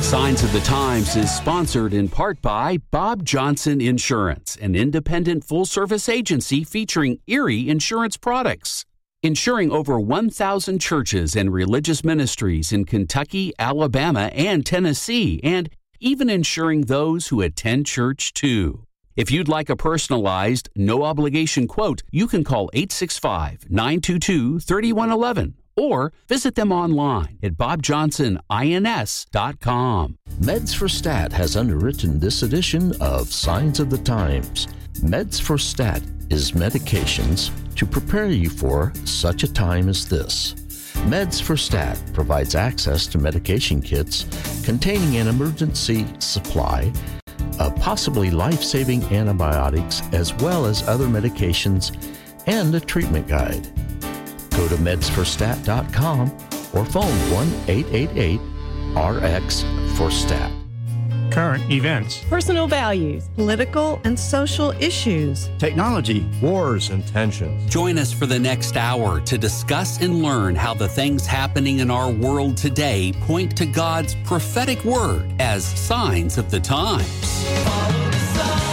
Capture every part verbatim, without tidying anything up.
Signs of the Times is sponsored in part by Bob Johnson Insurance, an independent full-service agency featuring Erie insurance products. Insuring over one thousand churches and religious ministries in Kentucky, Alabama, and Tennessee, and even insuring those who attend church, too. If you'd like a personalized, no-obligation quote, you can call eight six five, nine two two, three one one one or visit them online at bob johnson ins dot com. Meds for Stat has underwritten this edition of Signs of the Times. Meds for Stat is medications to prepare you for such a time as this. Meds for Stat provides access to medication kits containing an emergency supply of possibly life-saving antibiotics as well as other medications and a treatment guide. Go to meds for stat dot com or phone one eight eight eight R X four stat. Current events, personal values, political and social issues, technology, wars and tensions. Join us for the next hour to discuss and learn how the things happening in our world today point to God's prophetic word as signs of the times. Follow the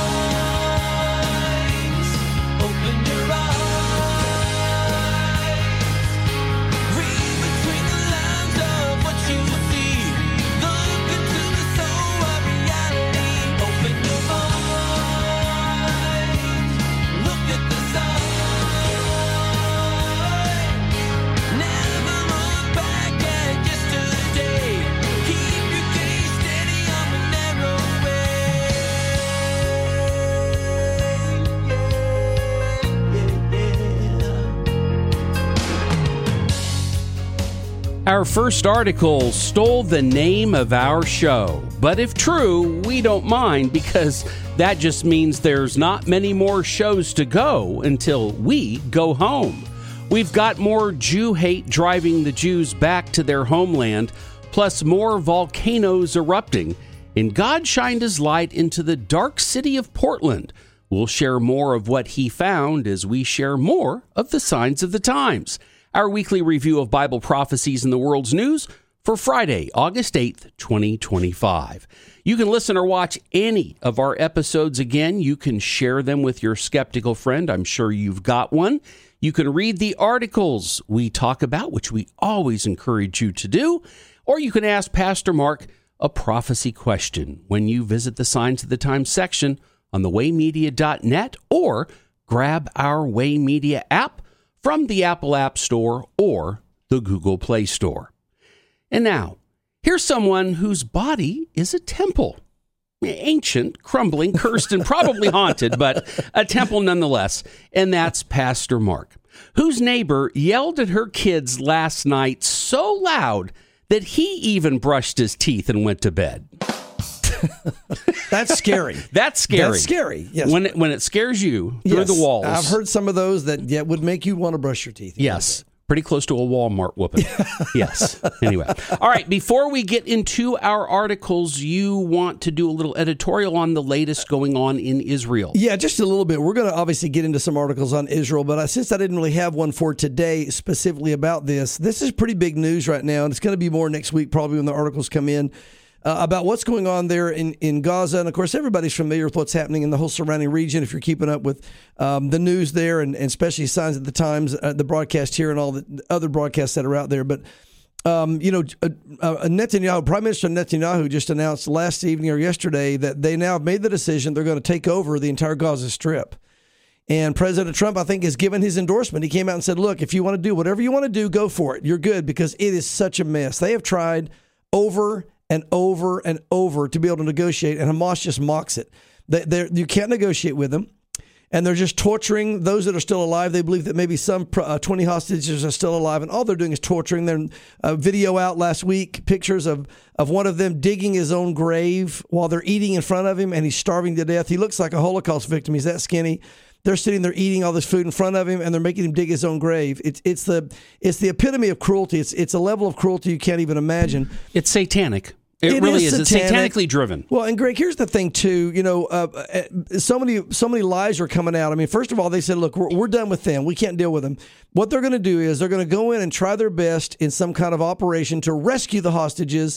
signs, open your eyes, read between the lines of what you see, look into the soul of reality, open your mind, look at the sign, never look back at yesterday, keep your gaze steady on the narrow Our first article stole the name of our show, but if true, we don't mind because that just means there's not many more shows to go until we go home. We've got more Jew hate driving the Jews back to their homeland, plus more volcanoes erupting, and God shined his light into the dark city of Portland. We'll share more of what he found as we share more of the signs of the times. Our weekly review of Bible prophecies in the world's news for Friday, August eighth, twenty twenty-five. You can listen or watch any of our episodes again. You can share them with your skeptical friend. I'm sure you've got one. You can read the articles we talk about, which we always encourage you to do. Or you can ask Pastor Mark a prophecy question when you visit the Signs of the Times section on the way media dot net or grab our Way Media app from the Apple App Store or the Google Play Store. And now, here's someone whose body is a temple. Ancient, crumbling, cursed, and probably haunted, but a temple nonetheless. And that's Pastor Mark, whose neighbor yelled at her kids last night so loud that he even brushed his teeth and went to bed. That's scary. That's scary. That's scary. Yes. When it, when it scares you through yes. the walls. I've heard some of those that yeah, would make you want to brush your teeth. Yes. Pretty close to a Walmart whooping. Yes. Anyway. All right. Before we get into our articles, you want to do a little editorial on the latest going on in Israel. Yeah, just a little bit. We're going to obviously get into some articles on Israel, but I, since I didn't really have one for today specifically about this, this is pretty big news right now, and it's going to be more next week probably when the articles come in. Uh, about what's going on there in, in Gaza. And, of course, everybody's familiar with what's happening in the whole surrounding region if you're keeping up with um, the news there and, and especially Signs of the Times, uh, the broadcast here and all the other broadcasts that are out there. But, um, you know, uh, uh, Netanyahu, Prime Minister Netanyahu just announced last evening or yesterday that they now have made the decision they're going to take over the entire Gaza Strip. And President Trump, I think, has given his endorsement. He came out and said, look, if you want to do whatever you want to do, go for it. You're good because it is such a mess. They have tried over and over and over to be able to negotiate, and Hamas just mocks it. They, you can't negotiate with them, and they're just torturing those that are still alive. They believe that maybe some uh, twenty hostages are still alive, and all they're doing is torturing them. Uh, video out last week, pictures of, of one of them digging his own grave while they're eating in front of him, and he's starving to death. He looks like a Holocaust victim. He's that skinny. They're sitting there eating all this food in front of him, and they're making him dig his own grave. It's it's the it's the epitome of cruelty. It's it's a level of cruelty you can't even imagine. It's satanic. It, it really is. is. Satanic. It's satanically driven. Well, and Greg, here's the thing too. You know, uh, so many so many lies are coming out. I mean, first of all, they said, "Look, we're, we're done with them. We can't deal with them." What they're going to do is they're going to go in and try their best in some kind of operation to rescue the hostages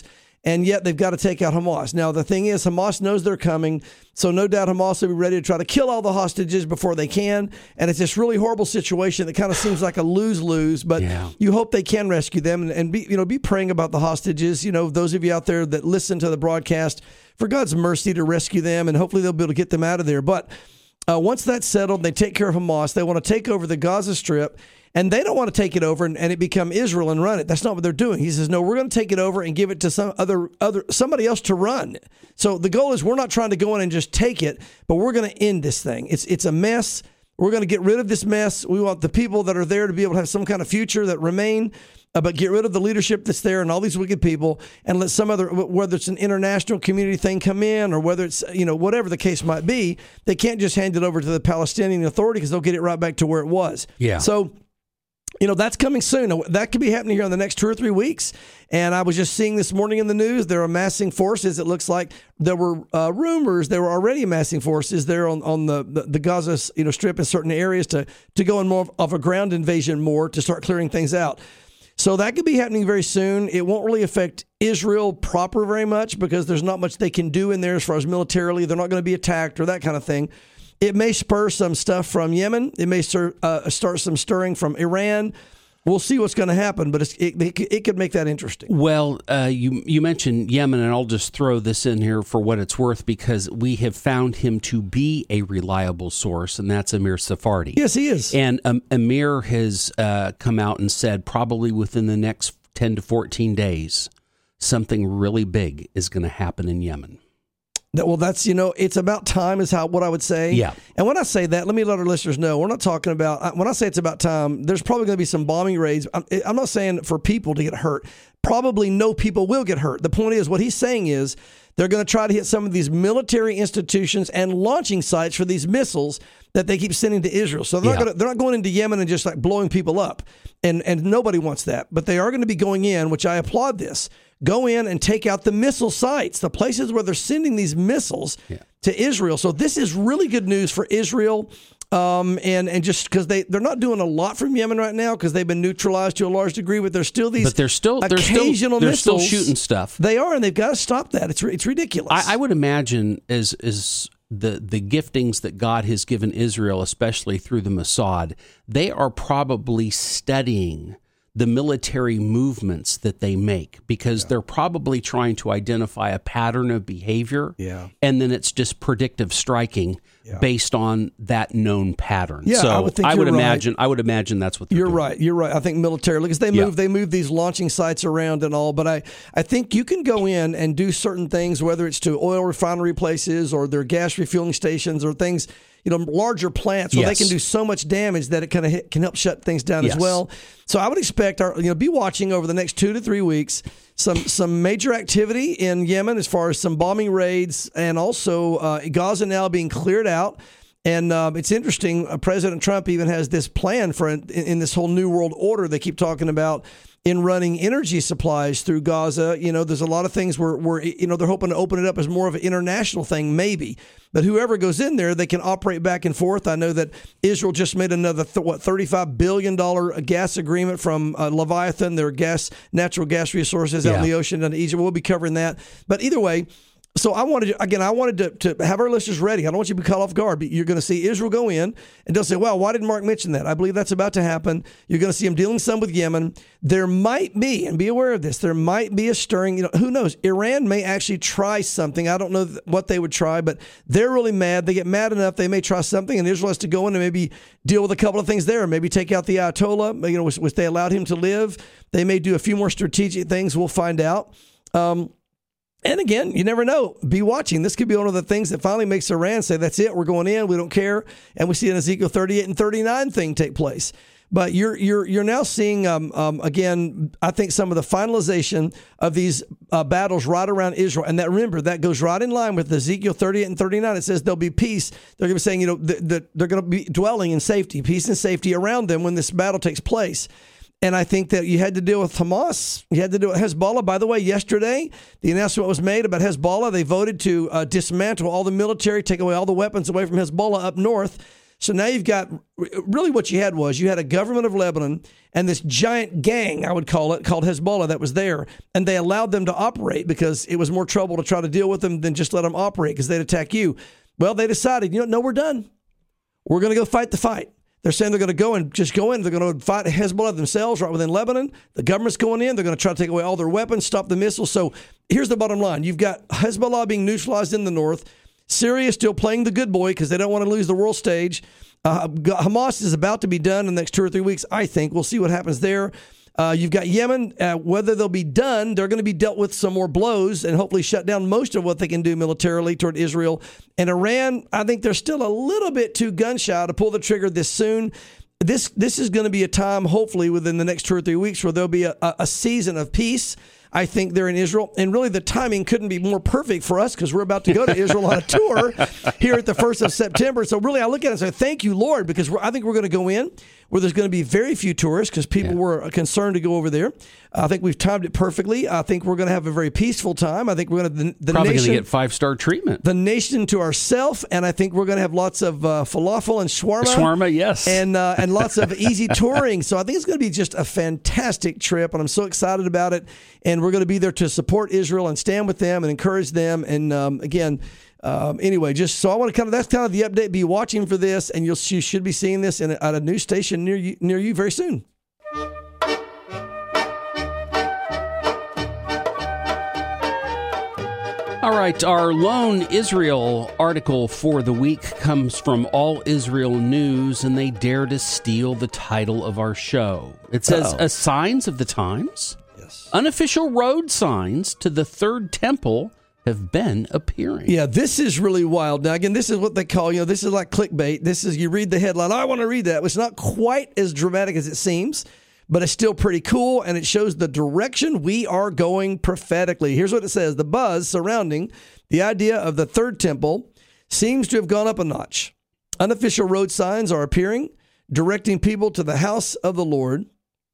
and yet they've got to take out Hamas. Now, the thing is, Hamas knows they're coming, so no doubt Hamas will be ready to try to kill all the hostages before they can, and it's this really horrible situation that kind of seems like a lose-lose, but Yeah. you hope they can rescue them, and, and be, you know, be praying about the hostages. You know, those of you out there that listen to the broadcast, for God's mercy to rescue them, and hopefully they'll be able to get them out of there. But uh, once that's settled, they take care of Hamas. They want to take over the Gaza Strip, and they don't want to take it over and, and it become Israel and run it. That's not what they're doing. He says, no, we're going to take it over and give it to some other other somebody else to run. So the goal is we're not trying to go in and just take it, but we're going to end this thing. It's it's a mess. We're going to get rid of this mess. We want the people that are there to be able to have some kind of future that remain, uh, but get rid of the leadership that's there and all these wicked people, and let some other, whether it's an international community thing come in, or whether it's, you know, whatever the case might be, they can't just hand it over to the Palestinian Authority, because they'll get it right back to where it was. Yeah. So, you know, that's coming soon. That could be happening here in the next two or three weeks. And I was just seeing this morning in the news, they're amassing forces. It looks like there were uh, rumors they were already amassing forces there on, on the, the, the Gaza, you know, Strip in certain areas to, to go in more of, of a ground invasion more, to start clearing things out. So that could be happening very soon. It won't really affect Israel proper very much, because there's not much they can do in there as far as militarily. They're not going to be attacked or that kind of thing. It may spur some stuff from Yemen. It may stir, uh, start some stirring from Iran. We'll see what's going to happen, but it's, it, it could make that interesting. Well, uh, you you mentioned Yemen, and I'll just throw this in here for what it's worth, because we have found him to be a reliable source, and that's Amir Sephardi. Yes, he is. And um, Amir has uh, come out and said probably within the next ten to fourteen days, something really big is going to happen in Yemen. Well, that's, you know, it's about time is how what I would say. Yeah. And when I say that, let me let our listeners know, we're not talking about, when I say it's about time, there's probably going to be some bombing raids. I'm, I'm not saying for people to get hurt. Probably no people will get hurt. The point is, what he's saying is they're going to try to hit some of these military institutions and launching sites for these missiles that they keep sending to Israel. So they're, Yeah. not, gonna, they're not going into Yemen and just like blowing people up. And, and nobody wants that. But they are going to be going in, which I applaud this. Go in and take out the missile sites, the places where they're sending these missiles Yeah. to Israel. So this is really good news for Israel. Um, and, and just because they, they're not doing a lot from Yemen right now, because they've been neutralized to a large degree, but there's still these But they're still they're still occasional they're still missiles. shooting stuff. They are, and they've got to stop that. It's it's ridiculous. I, I would imagine as as the the giftings that God has given Israel, especially through the Mossad, they are probably studying the military movements that they make, because yeah. they're probably trying to identify a pattern of behavior, yeah. and then it's just predictive striking yeah. based on that known pattern. Yeah, so I would, think I would you're imagine right. I would imagine that's what they're you're doing. right. You're right. I think militarily, because they move Yeah. they move these launching sites around and all. But I, I think you can go in and do certain things, whether it's to oil refinery places or their gas refueling stations or things, you know, larger plants where Yes. they can do so much damage that it kind of can help shut things down Yes. as well. So I would expect our, you know, be watching over the next two to three weeks some some major activity in Yemen as far as some bombing raids, and also uh, Gaza now being cleared out. And um, it's interesting, uh, President Trump even has this plan for in, in this whole new world order they keep talking about in running energy supplies through Gaza. You know, there's a lot of things where, where, you know, they're hoping to open it up as more of an international thing, maybe. But whoever goes in there, they can operate back and forth. I know that Israel just made another, th- what, thirty-five billion dollars gas agreement from uh, Leviathan, their gas, natural gas resources out Yeah. in the ocean and Egypt. We'll be covering that. But either way, so I wanted to, again, I wanted to, to have our listeners ready. I don't want you to be caught off guard, but you're going to see Israel go in, and they'll say, well, why didn't Mark mention that? I believe that's about to happen. You're going to see him dealing some with Yemen. There might be, and be aware of this, there might be a stirring, you know, who knows? Iran may actually try something. I don't know th- what they would try, but they're really mad. They get mad enough, they may try something, and Israel has to go in and maybe deal with a couple of things there. Maybe take out the Ayatollah, you know, which, which they allowed him to live. They may do a few more strategic things. We'll find out. Um, And again, you never know. Be watching. This could be one of the things that finally makes Iran say, that's it, we're going in, we don't care. And we see an Ezekiel thirty-eight and thirty-nine thing take place. But you're you're you're now seeing, um, um, again, I think some of the finalization of these uh, battles right around Israel. And that, remember, that goes right in line with Ezekiel thirty-eight and thirty-nine. It says there'll be peace. They're going to be saying, you know, th- th- they're going to be dwelling in safety, peace and safety around them when this battle takes place. And I think that you had to deal with Hamas. You had to deal with Hezbollah. By the way, yesterday, the announcement was made about Hezbollah. They voted to uh, dismantle all the military, take away all the weapons away from Hezbollah up north. So now you've got, really what you had was you had a government of Lebanon and this giant gang, I would call it, called Hezbollah that was there. And they allowed them to operate because it was more trouble to try to deal with them than just let them operate because they'd attack you. Well, they decided, you know, no, we're done. We're going to go fight the fight. They're saying they're going to go and just go in. They're going to fight Hezbollah themselves right within Lebanon. The government's going in. They're going to try to take away all their weapons, stop the missiles. So here's the bottom line. You've got Hezbollah being neutralized in the north. Syria is still playing the good boy because they don't want to lose the world stage. Uh, Hamas is about to be done in the next two or three weeks, I think. We'll see what happens there. Uh, you've got Yemen. Uh, whether they'll be done, they're going to be dealt with some more blows and hopefully shut down most of what they can do militarily toward Israel. And Iran, I think they're still a little bit too gun-shy to pull the trigger this soon. This this is going to be a time, hopefully, within the next two or three weeks where there'll be a, a season of peace. I think they're in Israel. And really, the timing couldn't be more perfect for us because we're about to go to Israel on a tour here at the first of September. So really, I look at it and say, thank you, Lord, because we're, I think we're going to go in where there's going to be very few tourists because people yeah. were concerned to go over there. I think we've timed it perfectly. I think we're going to have a very peaceful time. I think we're going to the, the probably nation, going to get five-star treatment. The nation to ourselves, and I think we're going to have lots of uh, falafel and shawarma. Shawarma, yes. And, uh, and lots of easy touring. So I think it's going to be just a fantastic trip, and I'm so excited about it. And we're going to be there to support Israel and stand with them and encourage them. And um, again, um, anyway, just so I want to kind of, that's kind of the update. Be watching for this, and you'll you should be seeing this in a, at a news station near you, near you very soon. All right, our lone Israel article for the week comes from All Israel News, and they dare to steal the title of our show. It says, Uh-oh. "A signs of the times? Yes. Unofficial road signs to the third temple have been appearing." Yeah, this is really wild. Now, again, this is what they call, you know, this is like clickbait. This is, you read the headline, I want to read that. It's not quite as dramatic as it seems, but it's still pretty cool, and it shows the direction we are going prophetically. Here's what it says. The buzz surrounding the idea of the third temple seems to have gone up a notch. Unofficial road signs are appearing, directing people to the house of the Lord,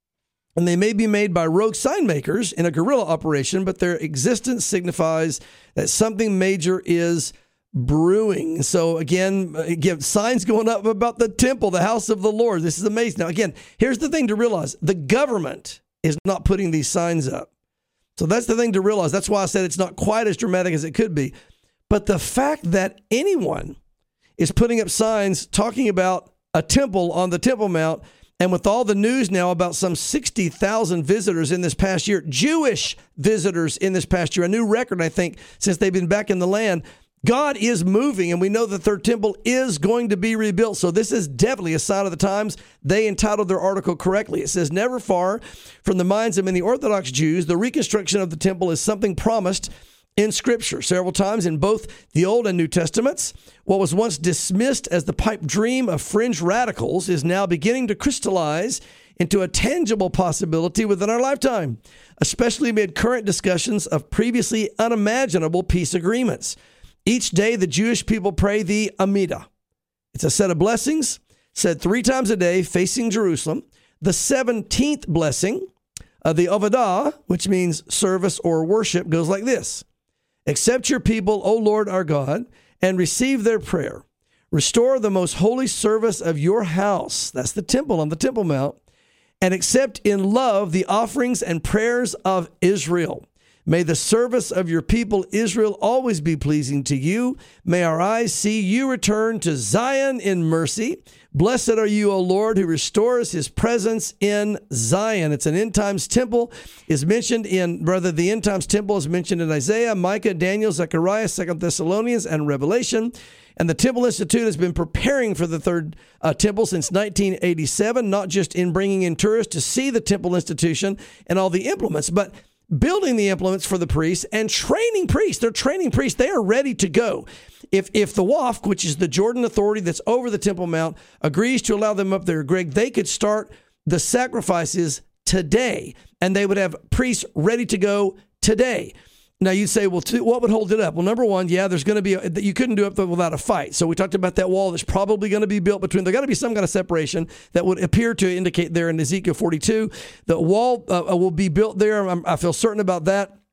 and they may be made by rogue sign makers in a guerrilla operation, but their existence signifies that something major is brewing. So again, again, signs going up about the temple, the house of the Lord. This is amazing. Now, again, here's the thing to realize. The government is not putting these signs up. So that's the thing to realize. That's why I said it's not quite as dramatic as it could be. But the fact that anyone is putting up signs talking about a temple on the Temple Mount, and with all the news now about some sixty thousand visitors in this past year, Jewish visitors in this past year, a new record, I think, since they've been back in the land, God is moving, and we know the third temple is going to be rebuilt. So this is definitely a sign of the times. They entitled their article correctly. It says, never far from the minds of many Orthodox Jews, the reconstruction of the temple is something promised in Scripture several times in both the Old and New Testaments. What was once dismissed as the pipe dream of fringe radicals is now beginning to crystallize into a tangible possibility within our lifetime, especially amid current discussions of previously unimaginable peace agreements. Each day, the Jewish people pray the Amidah. It's a set of blessings said three times a day facing Jerusalem. The seventeenth blessing of the Avodah, which means service or worship, goes like this. Accept your people, O Lord our God, and receive their prayer. Restore the most holy service of your house. That's the temple on the Temple Mount. And accept in love the offerings and prayers of Israel. May the service of your people Israel always be pleasing to you. May our eyes see you return to Zion in mercy. Blessed are you, O Lord, who restores his presence in Zion. It's an end times temple is mentioned in, rather the end times temple is mentioned in Isaiah, Micah, Daniel, Zechariah, Second Thessalonians, and Revelation. And the Temple Institute has been preparing for the third uh, temple since nineteen eighty-seven, not just in bringing in tourists to see the temple institution and all the implements, but building the implements for the priests and training priests. They're training priests. They are ready to go. If if the W A F, which is the Jordan Authority that's over the Temple Mount, agrees to allow them up there, Greg, they could start the sacrifices today, and they would have priests ready to go today. Now, you'd say, well, two, what would hold it up? Well, number one, yeah, there's going to be, a, you couldn't do it without a fight. So we talked about that wall that's probably going to be built between, there got to be some kind of separation that would appear to indicate there in Ezekiel forty-two. The wall uh, will be built there. I'm, I feel certain about that.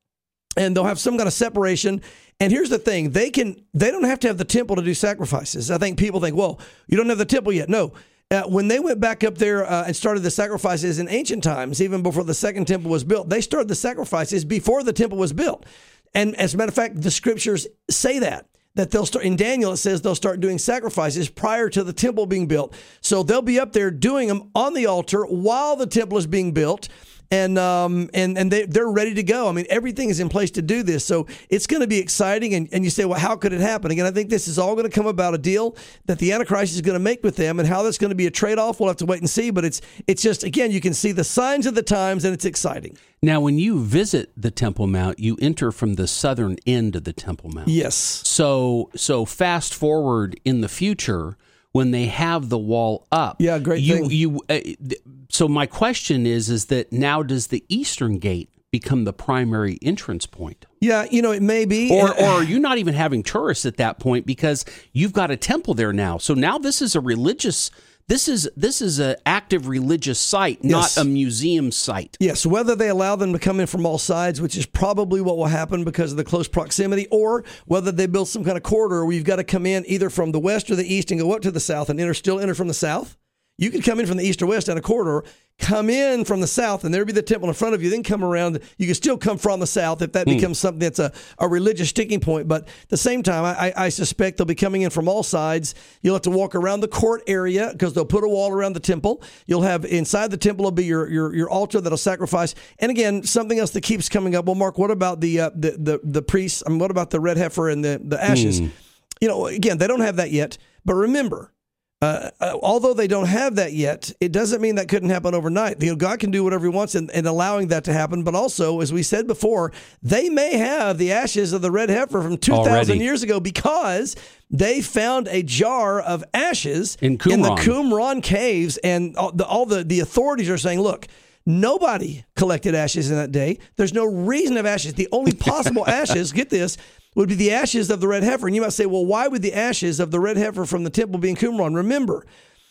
and they'll have some kind of separation. And here's the thing, they can they don't have to have the temple to do sacrifices. I think people think, well, you don't have the temple yet. No. Uh, when they went back up there uh, and started the sacrifices in ancient times, even before the second temple was built, they started the sacrifices before the temple was built. And as a matter of fact, the scriptures say that, that they'll start, in Daniel, it says they'll start doing sacrifices prior to the temple being built. So they'll be up there doing them on the altar while the temple is being built. And um and and they they're ready to go. I mean, everything is in place to do this, so it's going to be exciting. And, and you say, well, how could it happen? Again, I think this is all going to come about a deal that the Antichrist is going to make with them, and how that's going to be a trade off. We'll have to wait and see. But it's it's just again, you can see the signs of the times, and it's exciting. Now, when you visit the Temple Mount, you enter from the southern end of the Temple Mount. Yes. So so fast forward in the future, when they have the wall up. Yeah, great you, thing. You, uh, th- so my question is, is that now does the eastern gate become the primary entrance point? Yeah, you know, it may be. Or, or are you not even having tourists at that point because you've got a temple there now? So now this is a religious, this is this is an active religious site, Yes. not a museum site. Yes, whether they allow them to come in from all sides, which is probably what will happen because of the close proximity, or whether they build some kind of corridor where you've got to come in either from the west or the east and go up to the south and enter, still enter from the south. You could come in from the east or west down a corridor, come in from the south, and there'd be the temple in front of you, then come around. You can still come from the south if that becomes something that's a, a religious sticking point. But at the same time, I, I suspect they'll be coming in from all sides. You'll have to walk around the court area because they'll put a wall around the temple. You'll have inside the temple will be your your, your altar that'll sacrifice. And again, something else that keeps coming up. Well, Mark, what about the uh, the, the the priests? I mean, what about the red heifer and the, the ashes? Hmm. You know, again, they don't have that yet. But remember, Uh, uh, although they don't have that yet, it doesn't mean that couldn't happen overnight. You know, God can do whatever he wants in, in allowing that to happen. But also, as we said before, they may have the ashes of the red heifer from two thousand Already. years ago because they found a jar of ashes In in the Qumran. Qumran caves. And all the, all the, the authorities are saying, look, nobody collected ashes in that day. There's no reason of ashes. The only possible ashes, get this, would be the ashes of the red heifer. And you might say, well, why would the ashes of the red heifer from the temple be in Qumran? Remember,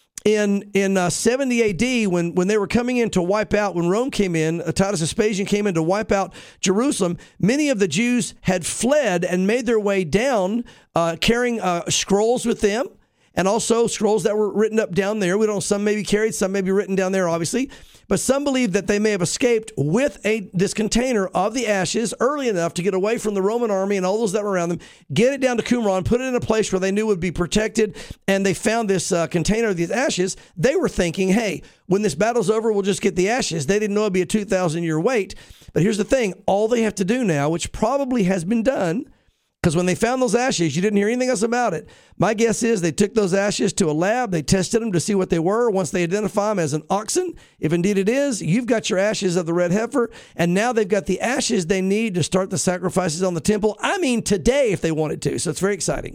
in in uh, seventy A D, when, when they were coming in to wipe out, when Rome came in, uh, Titus Vespasian came in to wipe out Jerusalem, many of the Jews had fled and made their way down, uh, carrying uh, scrolls with them, and also scrolls that were written up down there. We don't know, some may be carried, some may be written down there, obviously. But some believe that they may have escaped with a this container of the ashes early enough to get away from the Roman army and all those that were around them, get it down to Qumran, put it in a place where they knew would be protected, and they found this uh, container of these ashes. They were thinking, hey, when this battle's over, we'll just get the ashes. They didn't know it'd be a two thousand year wait. But here's the thing. All they have to do now, which probably has been done, because when they found those ashes, you didn't hear anything else about it. My guess is they took those ashes to a lab. They tested them to see what they were. Once they identify them as an oxen, if indeed it is, you've got your ashes of the red heifer. And now they've got the ashes they need to start the sacrifices on the temple. I mean, today, if they wanted to. So it's very exciting.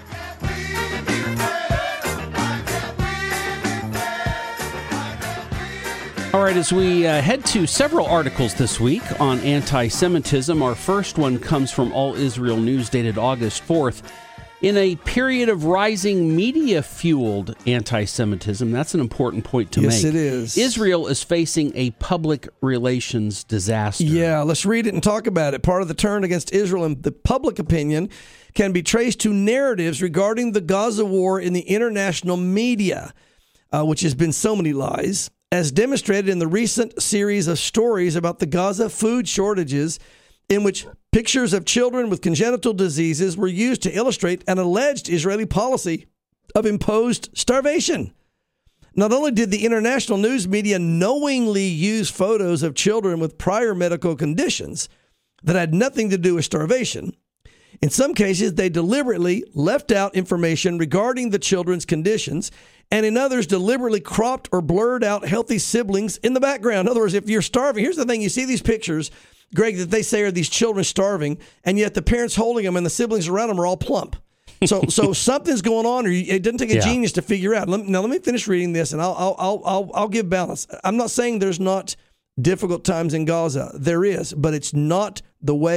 All right, as we uh, head to several articles this week on anti-Semitism, our first one comes from All Israel News dated August fourth. In a period of rising media-fueled anti-Semitism, that's an important point to Yes, make. it is. Israel is facing a public relations disaster. Yeah, let's read it and talk about it. Part of the turn against Israel and the public opinion can be traced to narratives regarding the Gaza war in the international media, uh, which has been so many lies, as demonstrated in the recent series of stories about the Gaza food shortages, in which pictures of children with congenital diseases were used to illustrate an alleged Israeli policy of imposed starvation. Not only did the international news media knowingly use photos of children with prior medical conditions that had nothing to do with starvation, in some cases they deliberately left out information regarding the children's conditions, and in others deliberately cropped or blurred out healthy siblings in the background. In other words, if you're starving, here's the thing, you see these pictures, Greg, that they say are these children starving, and yet the parents holding them and the siblings around them are all plump. So so something's going on, or you, it doesn't take a Yeah. genius to figure out. Let, now, let me finish reading this, and I'll, I'll, I'll, I'll, I'll give balance. I'm not saying there's not difficult times in Gaza. There is, but it's not the way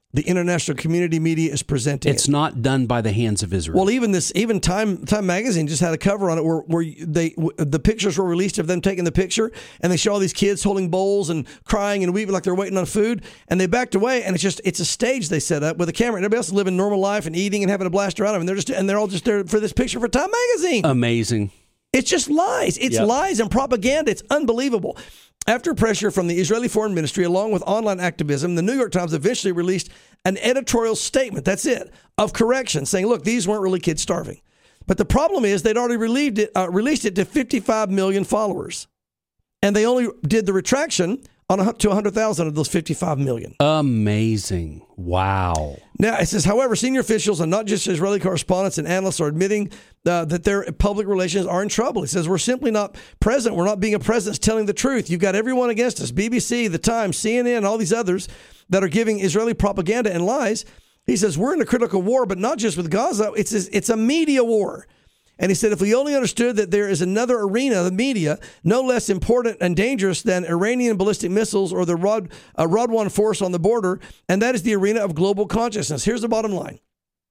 the international community media is presenting It's it. not done by the hands of Israel. Well, even this, even Time Time magazine just had a cover on it where, where they the pictures were released of them taking the picture, and they show all these kids holding bowls and crying and weeping like they're waiting on food, and they backed away, and it's just it's a stage they set up with a camera, and everybody else is living normal life and eating and having a blast around them, and they're just and they're all just there for this picture for Time magazine. Amazing. It's just lies. It's Yep. lies and propaganda. It's unbelievable. After pressure from the Israeli Foreign Ministry, along with online activism, the New York Times eventually released an editorial statement, that's it, of correction, saying, look, these weren't really kids starving. But the problem is they'd already relieved it, uh, released it to fifty-five million followers. And they only did the retraction on a, to one hundred thousand of those fifty-five million. Amazing. Wow. Now, it says, however, senior officials and not just Israeli correspondents and analysts are admitting uh, that their public relations are in trouble. It says, we're simply not present. We're not being a presence telling the truth. You've got everyone against us, B B C, The Times, C N N, all these others that are giving Israeli propaganda and lies. He says, we're in a critical war, but not just with Gaza. It's it's a media war. And he said, if we only understood that there is another arena, the media, no less important and dangerous than Iranian ballistic missiles or the Rod, uh, Radwan force on the border, and that is the arena of global consciousness. Here's the bottom line.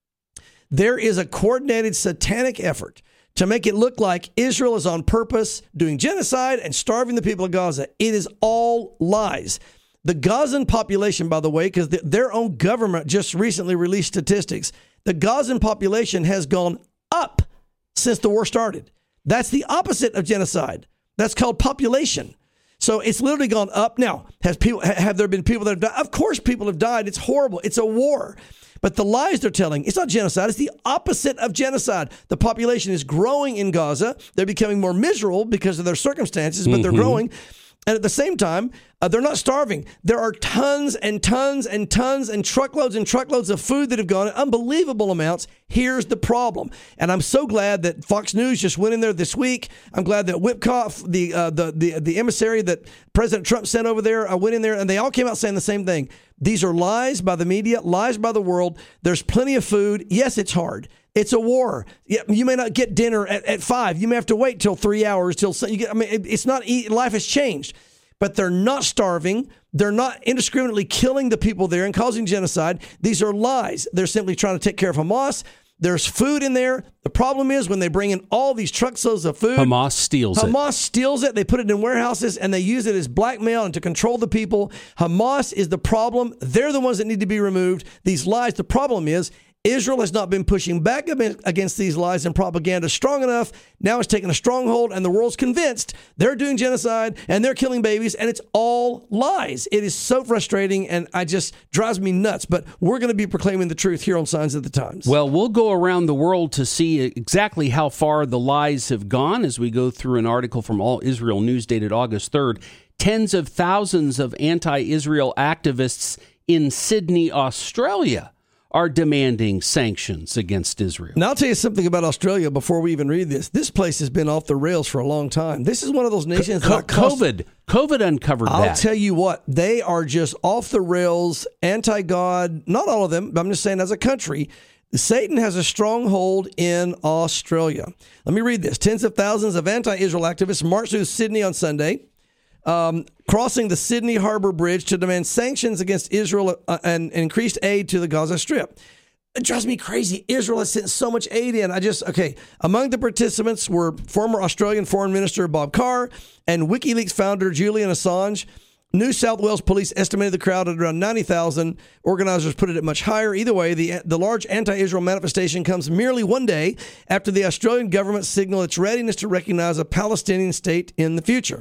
There is a coordinated satanic effort to make it look like Israel is on purpose doing genocide and starving the people of Gaza. It is all lies. The Gazan population, by the way, because the, their own government just recently released statistics, the Gazan population has gone up since the war started. That's the opposite of genocide. That's called population. So it's literally gone up. Now, has people have there been people that have died? Of course people have died. It's horrible. It's a war. But the lies they're telling, it's not genocide. It's the opposite of genocide. The population is growing in Gaza. They're becoming more miserable because of their circumstances, but mm-hmm. they're growing. And at the same time, uh, they're not starving. There are tons and tons and tons and truckloads and truckloads of food that have gone in unbelievable amounts. Here's the problem. And I'm so glad that Fox News just went in there this week. I'm glad that Witkoff, the uh, the, the the emissary that President Trump sent over there, uh, went in there, and they all came out saying the same thing. These are lies by the media, lies by the world. There's plenty of food. Yes, it's hard. It's a war. You may not get dinner at, at five. You may have to wait till three hours till you get. I mean, it, it's not. Life has changed, but they're not starving. They're not indiscriminately killing the people there and causing genocide. These are lies. They're simply trying to take care of Hamas. There's food in there. The problem is when they bring in all these truckloads of food, Hamas steals it. Hamas steals it. They put it in warehouses and they use it as blackmail and to control the people. Hamas is the problem. They're the ones that need to be removed. These lies. The problem is Israel has not been pushing back against these lies and propaganda strong enough. Now it's taking a stronghold, and the world's convinced they're doing genocide and they're killing babies, and it's all lies. It is so frustrating, and it just drives me nuts. But we're going to be proclaiming the truth here on Signs of the Times. Well, we'll go around the world to see exactly how far the lies have gone as we go through an article from All Israel News dated August third. Tens of thousands of anti-Israel activists in Sydney, Australia, are demanding sanctions against Israel. Now, I'll tell you something about Australia before we even read this. This place has been off the rails for a long time. This is one of those nations Co- that cost, COVID. COVID uncovered I'll that. I'll tell you what, they are just off the rails, anti-God. Not all of them, but I'm just saying as a country, Satan has a stronghold in Australia. Let me read this. Tens of thousands of anti-Israel activists marched through Sydney on Sunday, Um, crossing the Sydney Harbour Bridge to demand sanctions against Israel uh, and increased aid to the Gaza Strip. It drives me crazy. Israel has sent so much aid in. I just, okay. Among the participants were former Australian Foreign Minister Bob Carr and WikiLeaks founder Julian Assange. New South Wales police estimated the crowd at around ninety thousand. Organizers put it at much higher. Either way, the the large anti-Israel manifestation comes merely one day after the Australian government signaled its readiness to recognize a Palestinian state in the future.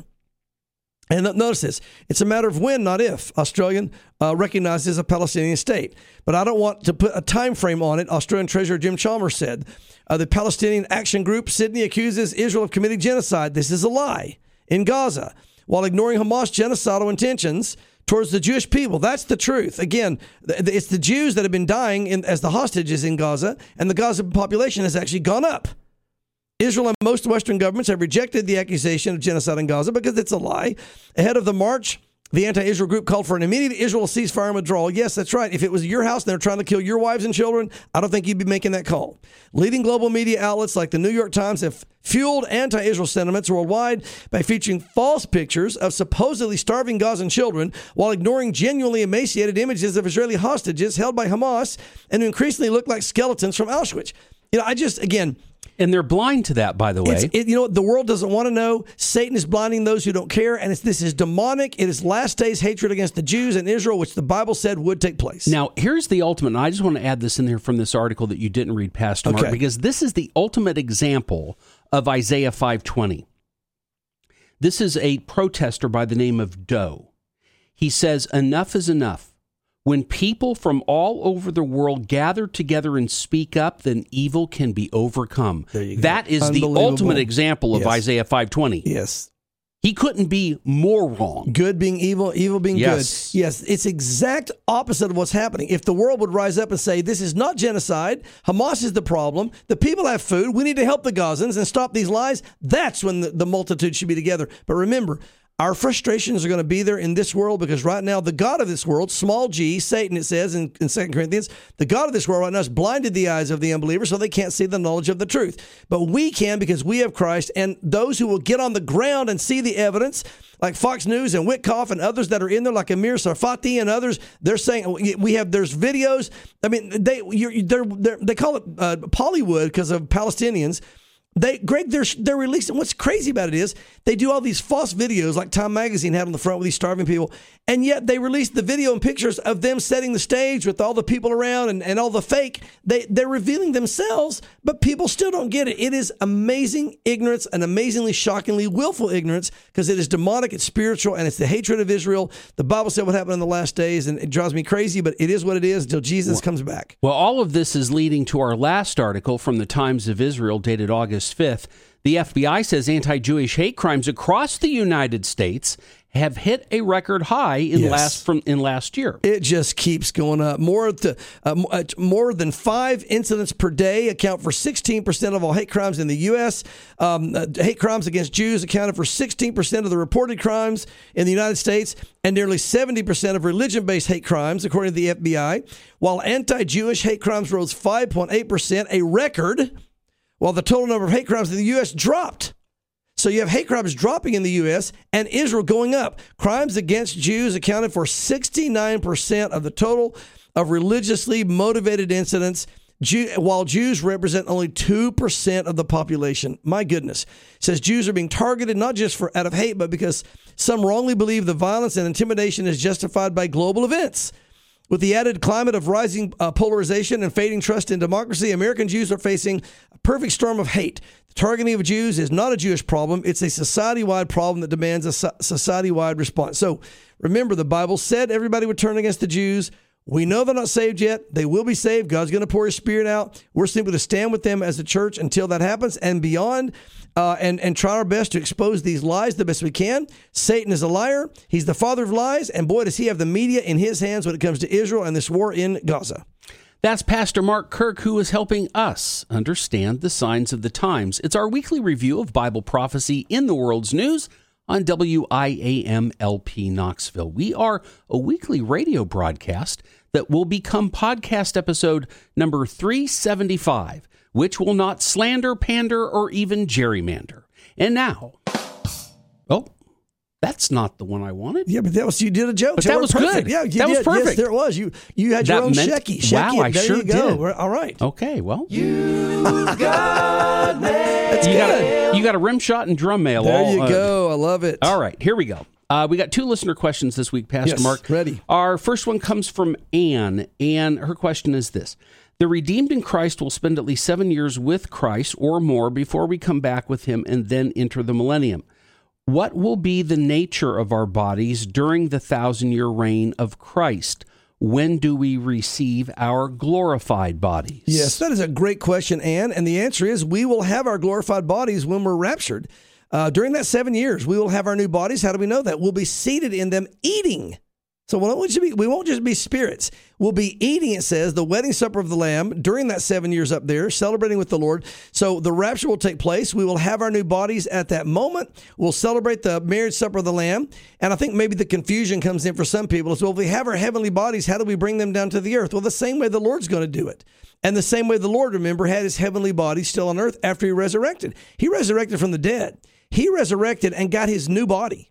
And notice this, it's a matter of when, not if, Australian uh, recognizes a Palestinian state. But I don't want to put a time frame on it. Australian Treasurer Jim Chalmers said, uh, the Palestinian Action Group, Sydney, accuses Israel of committing genocide. This is a lie in Gaza, while ignoring Hamas genocidal intentions towards the Jewish people. That's the truth. Again, it's the Jews that have been dying in, as the hostages in Gaza, and the Gaza population has actually gone up. Israel and most Western governments have rejected the accusation of genocide in Gaza because it's a lie. Ahead of the march The anti-Israel group called for an immediate Israel ceasefire and withdrawal. Yes, that's right. If it was your house and they're trying to kill your wives and children, I don't think you'd be making that call. Leading global media outlets like the New York Times have fueled anti-Israel sentiments worldwide by featuring false pictures of supposedly starving Gazan children while ignoring genuinely emaciated images of Israeli hostages held by Hamas and who increasingly look like skeletons from Auschwitz. You know, I just, again... And they're blind to that, by the way. It's, it, you know, the world doesn't want to know. Satan is blinding those who don't care, and it's, this is demonic. It is last days hatred against the Jews and Israel, which the Bible said would take place. Now, here's the ultimate, and I just want to add this in there from this article that you didn't read, Pastor Mark, Okay. because this is the ultimate example of Isaiah five twenty. This is a protester by the name of Doe. He says, enough is enough. When people from all over the world gather together and speak up, then evil can be overcome. There you go. That is the Unbelievable. ultimate example of Yes. Isaiah five twenty. Yes. He couldn't be more wrong. Good being evil, evil being Yes. good. Yes, it's exact opposite of what's happening. If the world would rise up and say, this is not genocide, Hamas is the problem, the people have food, we need to help the Gazans and stop these lies, that's when the, the multitude should be together. But remember, our frustrations are going to be there in this world because right now the God of this world, small g, Satan, it says in, in Second Corinthians, the God of this world right now has blinded the eyes of the unbelievers so they can't see the knowledge of the truth. But we can because we have Christ, and those who will get on the ground and see the evidence, like Fox News and Witkoff and others that are in there, like Amir Sarfati and others, they're saying we have, there's videos. I mean, they you're, they're, they're, they call it uh, Pollywood because of Palestinians. They, Greg, they're they're releasing. What's crazy about it is they do all these false videos, like Time Magazine had on the front with these starving people, and yet they release the video and pictures of them setting the stage with all the people around and, and all the fake. They they're revealing themselves, but people still don't get it. It is amazing ignorance, and amazingly, shockingly willful ignorance, because it is demonic, it's spiritual, and it's the hatred of Israel. The Bible said what happened in the last days, and it drives me crazy, but it is what it is until Jesus comes back. Well, all of this is leading to our last article from the Times of Israel dated August fifth. The F B I says anti-Jewish hate crimes across the United States have hit a record high in Yes. last from in last year. It just keeps going up. More to uh, m- uh, more than five incidents per day account for sixteen percent of all hate crimes in the U S. Um, uh, hate crimes against Jews accounted for sixteen percent of the reported crimes in the United States, and nearly seventy percent of religion-based hate crimes, according to the F B I. While anti-Jewish hate crimes rose five point eight percent, a record, while the total number of hate crimes in the U S dropped. So you have hate crimes dropping in the U S and Israel going up. Crimes against Jews accounted for sixty-nine percent of the total of religiously motivated incidents, Jew, while Jews represent only two percent of the population. My goodness. It says Jews are being targeted not just for out of hate, but because some wrongly believe the violence and intimidation is justified by global events. With the added climate of rising uh, polarization and fading trust in democracy, American Jews are facing a perfect storm of hate. The targeting of Jews is not a Jewish problem. It's a society-wide problem that demands a so- society-wide response. So remember, the Bible said everybody would turn against the Jews. We know they're not saved yet. They will be saved. God's going to pour his spirit out. We're simply to stand with them as a church until that happens and beyond, uh, and, and try our best to expose these lies the best we can. Satan is a liar. He's the father of lies. And boy, does he have the media in his hands when it comes to Israel and this war in Gaza. That's Pastor Mark Kirk, who is helping us understand the signs of the times. It's our weekly review of Bible prophecy in the world's news on W I A M L P Knoxville. We are a weekly radio broadcast that will become podcast episode number three seventy-five, which will not slander, pander, or even gerrymander. And now, oh, that's not the one I wanted. Yeah, but that was, you did a joke. But So that we're was perfect. good. Yeah, you That did. was perfect. Yes, there it was. You you had your That own meant- Shecky. Shecky. Wow, I there sure you go. did. We're- all right. Okay, well, That's you got, good. a, you got a rim shot and drum mail. There all, you uh, go. I love it. All right, here we go. Uh, we got two listener questions this week, Pastor Yes, Mark. ready. Our first one comes from Anne, and her question is this. The redeemed in Christ will spend at least seven years with Christ or more before we come back with him and then enter the millennium. What will be the nature of our bodies during the thousand-year reign of Christ? When do we receive our glorified bodies? Yes, that is a great question, Ann. And the answer is we will have our glorified bodies when we're raptured. Uh, during that seven years, we will have our new bodies. How do we know that? We'll be seated in them eating So we won't, just be, we won't just be spirits. We'll be eating, it says, the wedding supper of the Lamb during that seven years up there, celebrating with the Lord. So the rapture will take place. We will have our new bodies at that moment. We'll celebrate the marriage supper of the Lamb. And I think maybe the confusion comes in for some people as well. If we have our heavenly bodies, how do we bring them down to the earth? Well, the same way the Lord's going to do it. And the same way the Lord, remember, had his heavenly body still on earth after he resurrected. He resurrected from the dead. He resurrected and got his new body.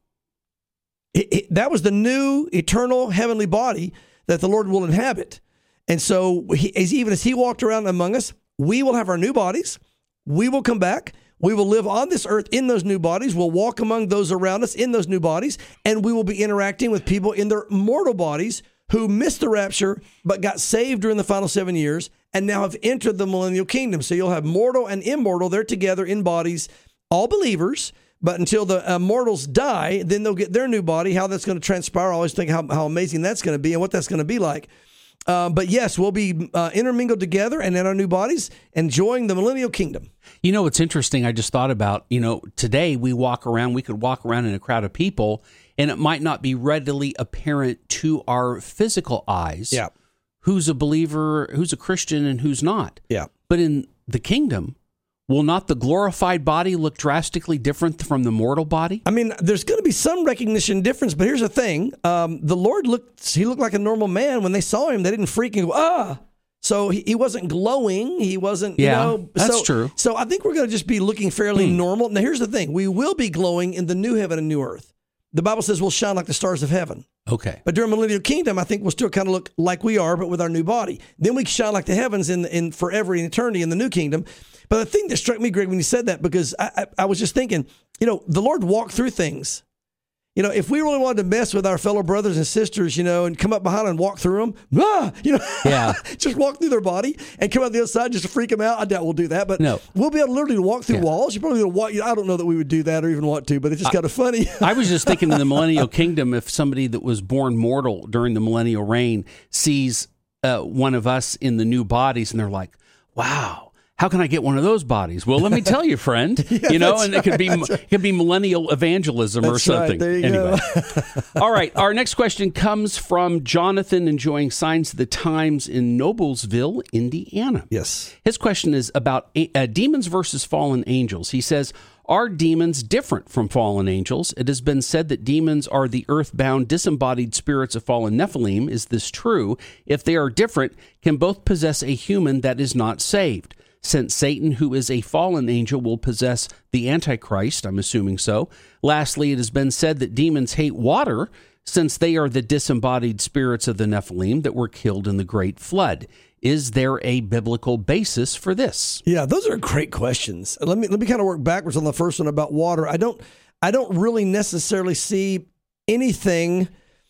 It, it, that was the new eternal heavenly body that the Lord will inhabit. And so he, as, even as he walked around among us, we will have our new bodies. We will come back. We will live on this earth in those new bodies. We'll walk among those around us in those new bodies. And we will be interacting with people in their mortal bodies who missed the rapture but got saved during the final seven years and now have entered the millennial kingdom. So you'll have mortal and immortal. They're together in bodies, all believers. But until the uh, mortals die, then they'll get their new body. How that's going to transpire, I always think how, how amazing that's going to be and what that's going to be like. Uh, but yes, we'll be uh, intermingled together and in our new bodies, enjoying the millennial kingdom. You know, what's interesting, I just thought about, you know, today we walk around, we could walk around in a crowd of people, and it might not be readily apparent to our physical eyes Yeah. who's a believer, who's a Christian, and who's not. Yeah. But in the kingdom, will not the glorified body look drastically different from the mortal body? I mean, there's going to be some recognition difference, but here's the thing. Um, the Lord looked, he looked like a normal man. When they saw him, they didn't freak and go, ah. So he, he wasn't glowing. He wasn't, Yeah, you know. that's so, true. So I think we're going to just be looking fairly normal. Now, here's the thing. We will be glowing in the new heaven and new earth. The Bible says we'll shine like the stars of heaven. Okay. But during millennial kingdom, I think we'll still kind of look like we are, but with our new body. Then we shine like the heavens in in forever and eternity in the new kingdom. But the thing that struck me, Greg, when you said that, because I, I, I was just thinking, you know, the Lord walked through things. You know, if we really wanted to mess with our fellow brothers and sisters, you know, and come up behind and walk through them, ah, you know, Yeah. just walk through their body and come out the other side just to freak them out. I doubt we'll do that, but No. we'll be able to literally walk through Yeah. walls. You probably walk. You know, I don't know that we would do that or even want to, but it's just kind of funny. I was just thinking in the millennial kingdom, if somebody that was born mortal during the millennial reign sees uh, one of us in the new bodies, and they're like, wow. How can I get one of those bodies? Well, let me tell you, friend. Yeah, you know, that's and it could be right. it could be millennial evangelism or That's right. something. There you anyway. go. All right. Our next question comes from Jonathan, enjoying Signs of the Times in Noblesville, Indiana. Yes. His question is about uh, demons versus fallen angels. He says, are demons different from fallen angels? It has been said that demons are the earthbound, disembodied spirits of fallen Nephilim. Is this true? If they are different, can both possess a human that is not saved? Since Satan, who is a fallen angel, will possess the Antichrist, I'm assuming so. Lastly, it has been said that demons hate water, since they are the disembodied spirits of the Nephilim that were killed in the Great Flood. Is there a biblical basis for this? Yeah, those are great questions. Let me let me kind of work backwards on the first one about water. I don't I don't really necessarily see anything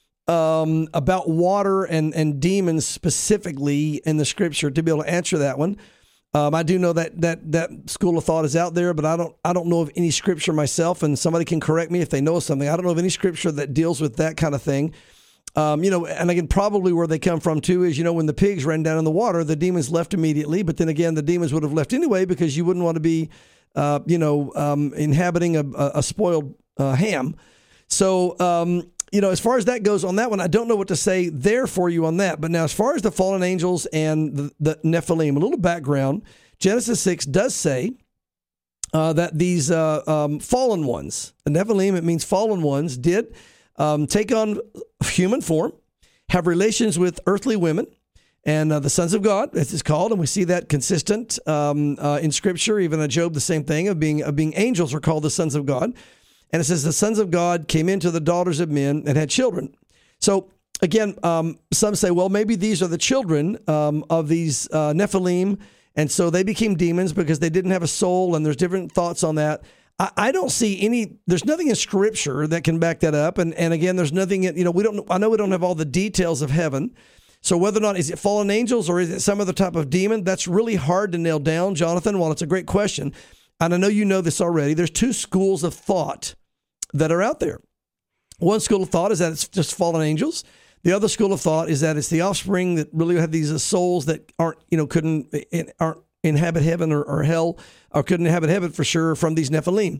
um, about water and and demons specifically in the scripture to be able to answer that one. Um, I do know that that that school of thought is out there, but I don't I don't know of any scripture myself, and somebody can correct me if they know something. I don't know of any scripture that deals with that kind of thing. Um, you know, and again, probably where they come from too is, you know, when the pigs ran down in the water, the demons left immediately. But then again, the demons would have left anyway because you wouldn't want to be, uh, you know, um, inhabiting a, a spoiled uh, ham. So, um, you know, as far as that goes on that one, I don't know what to say there for you on that. But now, as far as the fallen angels and the, the Nephilim, a little background, Genesis six does say uh, that these uh, um, fallen ones, the Nephilim, it means fallen ones, did um, take on human form, have relations with earthly women, and uh, the sons of God, as it's called, and we see that consistent um, uh, in Scripture. Even in Job, the same thing of being of being angels are called the sons of God. And it says the sons of God came into the daughters of men and had children. So again, um, some say, well, maybe these are the children um, of these uh, Nephilim, and so they became demons because they didn't have a soul, and there's different thoughts on that. I, I don't see any, there's nothing in Scripture that can back that up. And, and again, there's nothing, in, you know, we don't, I know we don't have all the details of heaven. So whether or not, is it fallen angels or is it some other type of demon? That's really hard to nail down, Jonathan. While it's a great question, and I know you know this already, there's two schools of thought that are out there. One school of thought is that it's just fallen angels. The other school of thought is that it's the offspring that really have these souls that aren't, you know, couldn't aren't inhabit heaven or, or hell, or couldn't inhabit heaven for sure from these Nephilim.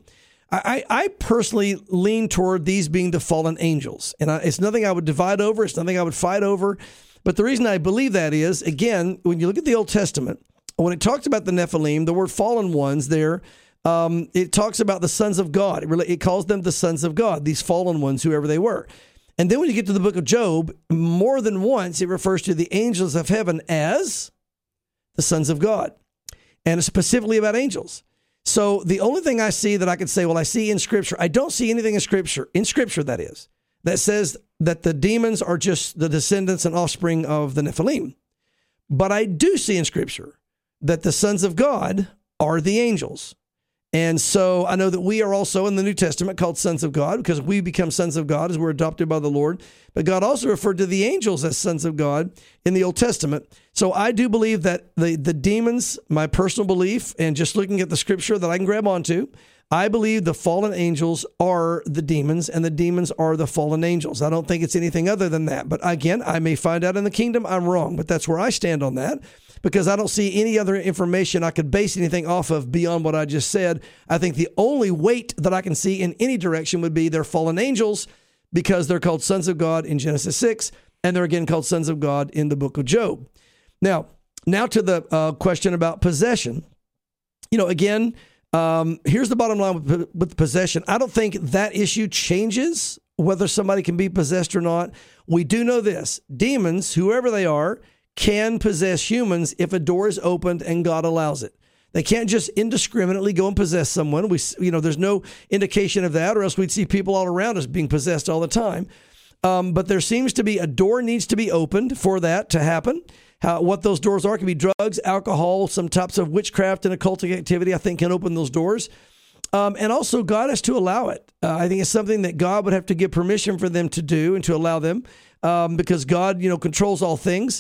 I, I personally lean toward these being the fallen angels. And I, it's nothing I would divide over. It's nothing I would fight over. But the reason I believe that is, again, when you look at the Old Testament, when it talks about the Nephilim, the word fallen ones there, um, it talks about the sons of God. It, really, it calls them the sons of God, these fallen ones, whoever they were. And then when you get to the book of Job, more than once, it refers to the angels of heaven as the sons of God. And it's specifically about angels. So the only thing I see that I could say, well, I see in Scripture, I don't see anything in Scripture, in Scripture that is, that says that the demons are just the descendants and offspring of the Nephilim. But I do see in Scripture that the sons of God are the angels. And so I know that we are also in the New Testament called sons of God because we become sons of God as we're adopted by the Lord. But God also referred to the angels as sons of God in the Old Testament. So I do believe that the, the demons, my personal belief, and just looking at the Scripture that I can grab onto, I believe the fallen angels are the demons and the demons are the fallen angels. I don't think it's anything other than that. But again, I may find out in the kingdom I'm wrong, but that's where I stand on that. Because I don't see any other information I could base anything off of beyond what I just said. I think the only weight that I can see in any direction would be they're fallen angels because they're called sons of God in Genesis six, and they're again called sons of God in the book of Job. Now, now to the uh, question about possession. You know, again, um, here's the bottom line with, with possession. I don't think that issue changes whether somebody can be possessed or not. We do know this. Demons, whoever they are, can possess humans if a door is opened and God allows it. They can't just indiscriminately go and possess someone. We, you know, there's no indication of that, or else we'd see people all around us being possessed all the time. Um, but there seems to be a door needs to be opened for that to happen. How, what those doors are can be drugs, alcohol, some types of witchcraft and occultic activity, I think, can open those doors. Um, and also, God has to allow it. Uh, I think it's something that God would have to give permission for them to do and to allow them um, because God, you know, controls all things.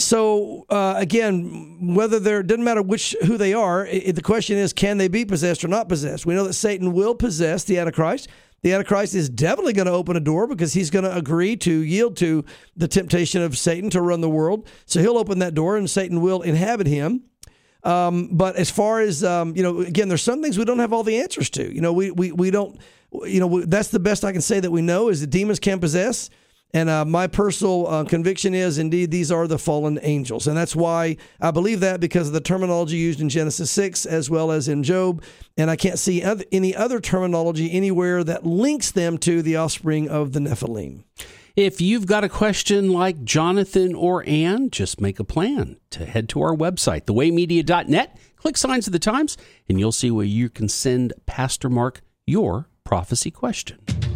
So, uh, again, whether they're, doesn't matter which, who they are, it, the question is, can they be possessed or not possessed? We know that Satan will possess the Antichrist. The Antichrist is definitely going to open a door because he's going to agree to yield to the temptation of Satan to run the world. So he'll open that door and Satan will inhabit him. Um, but as far as, um, you know, again, there's some things we don't have all the answers to. You know, we, we, we don't, you know, we, that's the best I can say that we know is that demons can possess. And uh, my personal uh, conviction is, indeed, these are the fallen angels. And that's why I believe that, because of the terminology used in Genesis six as well as in Job. And I can't see other, any other terminology anywhere that links them to the offspring of the Nephilim. If you've got a question like Jonathan or Ann, just make a plan to head to our website, the way media dot net, click Signs of the Times, and you'll see where you can send Pastor Mark your prophecy question.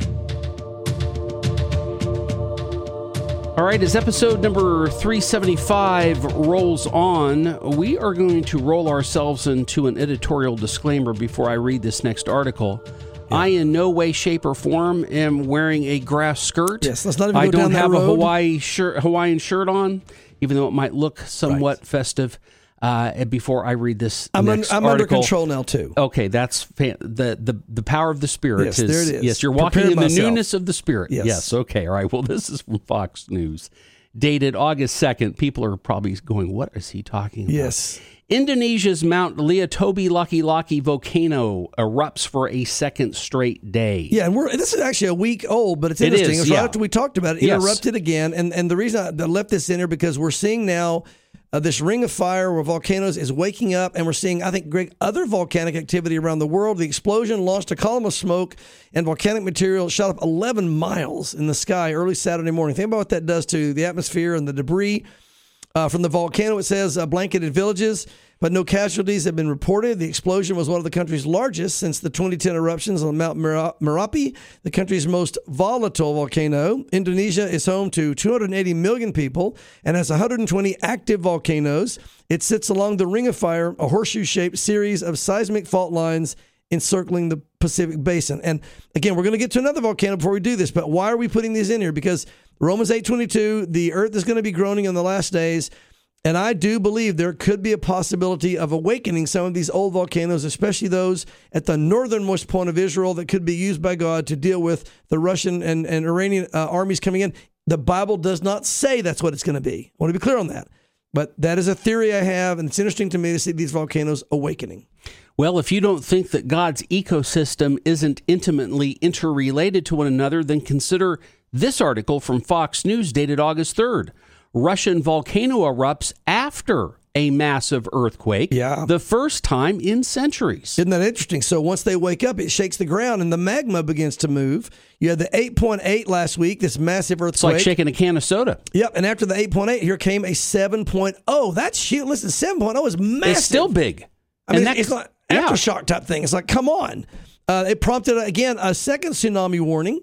All right, as episode number three seventy-five rolls on, we are going to roll ourselves into an editorial disclaimer before I read this next article. Yeah. I, in no way, shape, or form, am wearing a grass skirt. Yes, let's not even go I don't down that have road. a Hawaii shirt, Hawaiian shirt on, even though it might look somewhat Right. festive. Uh, before I read this I'm, next un, I'm article. under control now, too. Okay, that's fan- the, the the power of the Spirit. Yes, is, there it is. Yes, you're walking Prepared in the myself. newness of the Spirit. Yes. yes. Okay. All right. Well, this is from Fox News, dated August second. People are probably going, "What is he talking about?" Yes. Indonesia's Mount Liatobi Laki Laki volcano erupts for a second straight day. Yeah, and we're this is actually a week old, but it's It interesting. is, It was yeah. right after we talked about it, it Yes. erupted again. And and the reason I left this in here because we're seeing now uh, this ring of fire where volcanoes is waking up, and we're seeing, I think, Greg, other volcanic activity around the world. The explosion launched a column of smoke and volcanic material shot up eleven miles in the sky early Saturday morning. Think about what that does to the atmosphere and the debris. Uh, from the volcano, it says uh, blanketed villages, but no casualties have been reported. The explosion was one of the country's largest since the twenty ten eruptions on Mount Mera- Merapi, the country's most volatile volcano. Indonesia is home to two hundred eighty million people and has one hundred twenty active volcanoes. It sits along the Ring of Fire, a horseshoe-shaped series of seismic fault lines encircling the Pacific Basin. And again, we're going to get to another volcano before we do this, but why are we putting these in here? Because Romans eight twenty-two, the earth is going to be groaning in the last days, and I do believe there could be a possibility of awakening some of these old volcanoes, especially those at the northernmost point of Israel that could be used by God to deal with the Russian and, and Iranian uh, armies coming in. The Bible does not say that's what it's going to be. I want to be clear on that. But that is a theory I have, and it's interesting to me to see these volcanoes awakening. Well, if you don't think that God's ecosystem isn't intimately interrelated to one another, then consider this article from Fox News dated August third. Russian volcano erupts after a massive earthquake, Yeah. the first time in centuries. Isn't that interesting? So once they wake up, it shakes the ground and the magma begins to move. You had the eight point eight last week, this massive earthquake. It's like shaking a can of soda. Yep, and after the eight point eight, here came a seven point oh. That's huge. Listen, seven point oh is massive. It's still big. I mean, And that- it's like yeah. aftershock type thing. It's like, come on. Uh, it prompted, again, a second tsunami warning.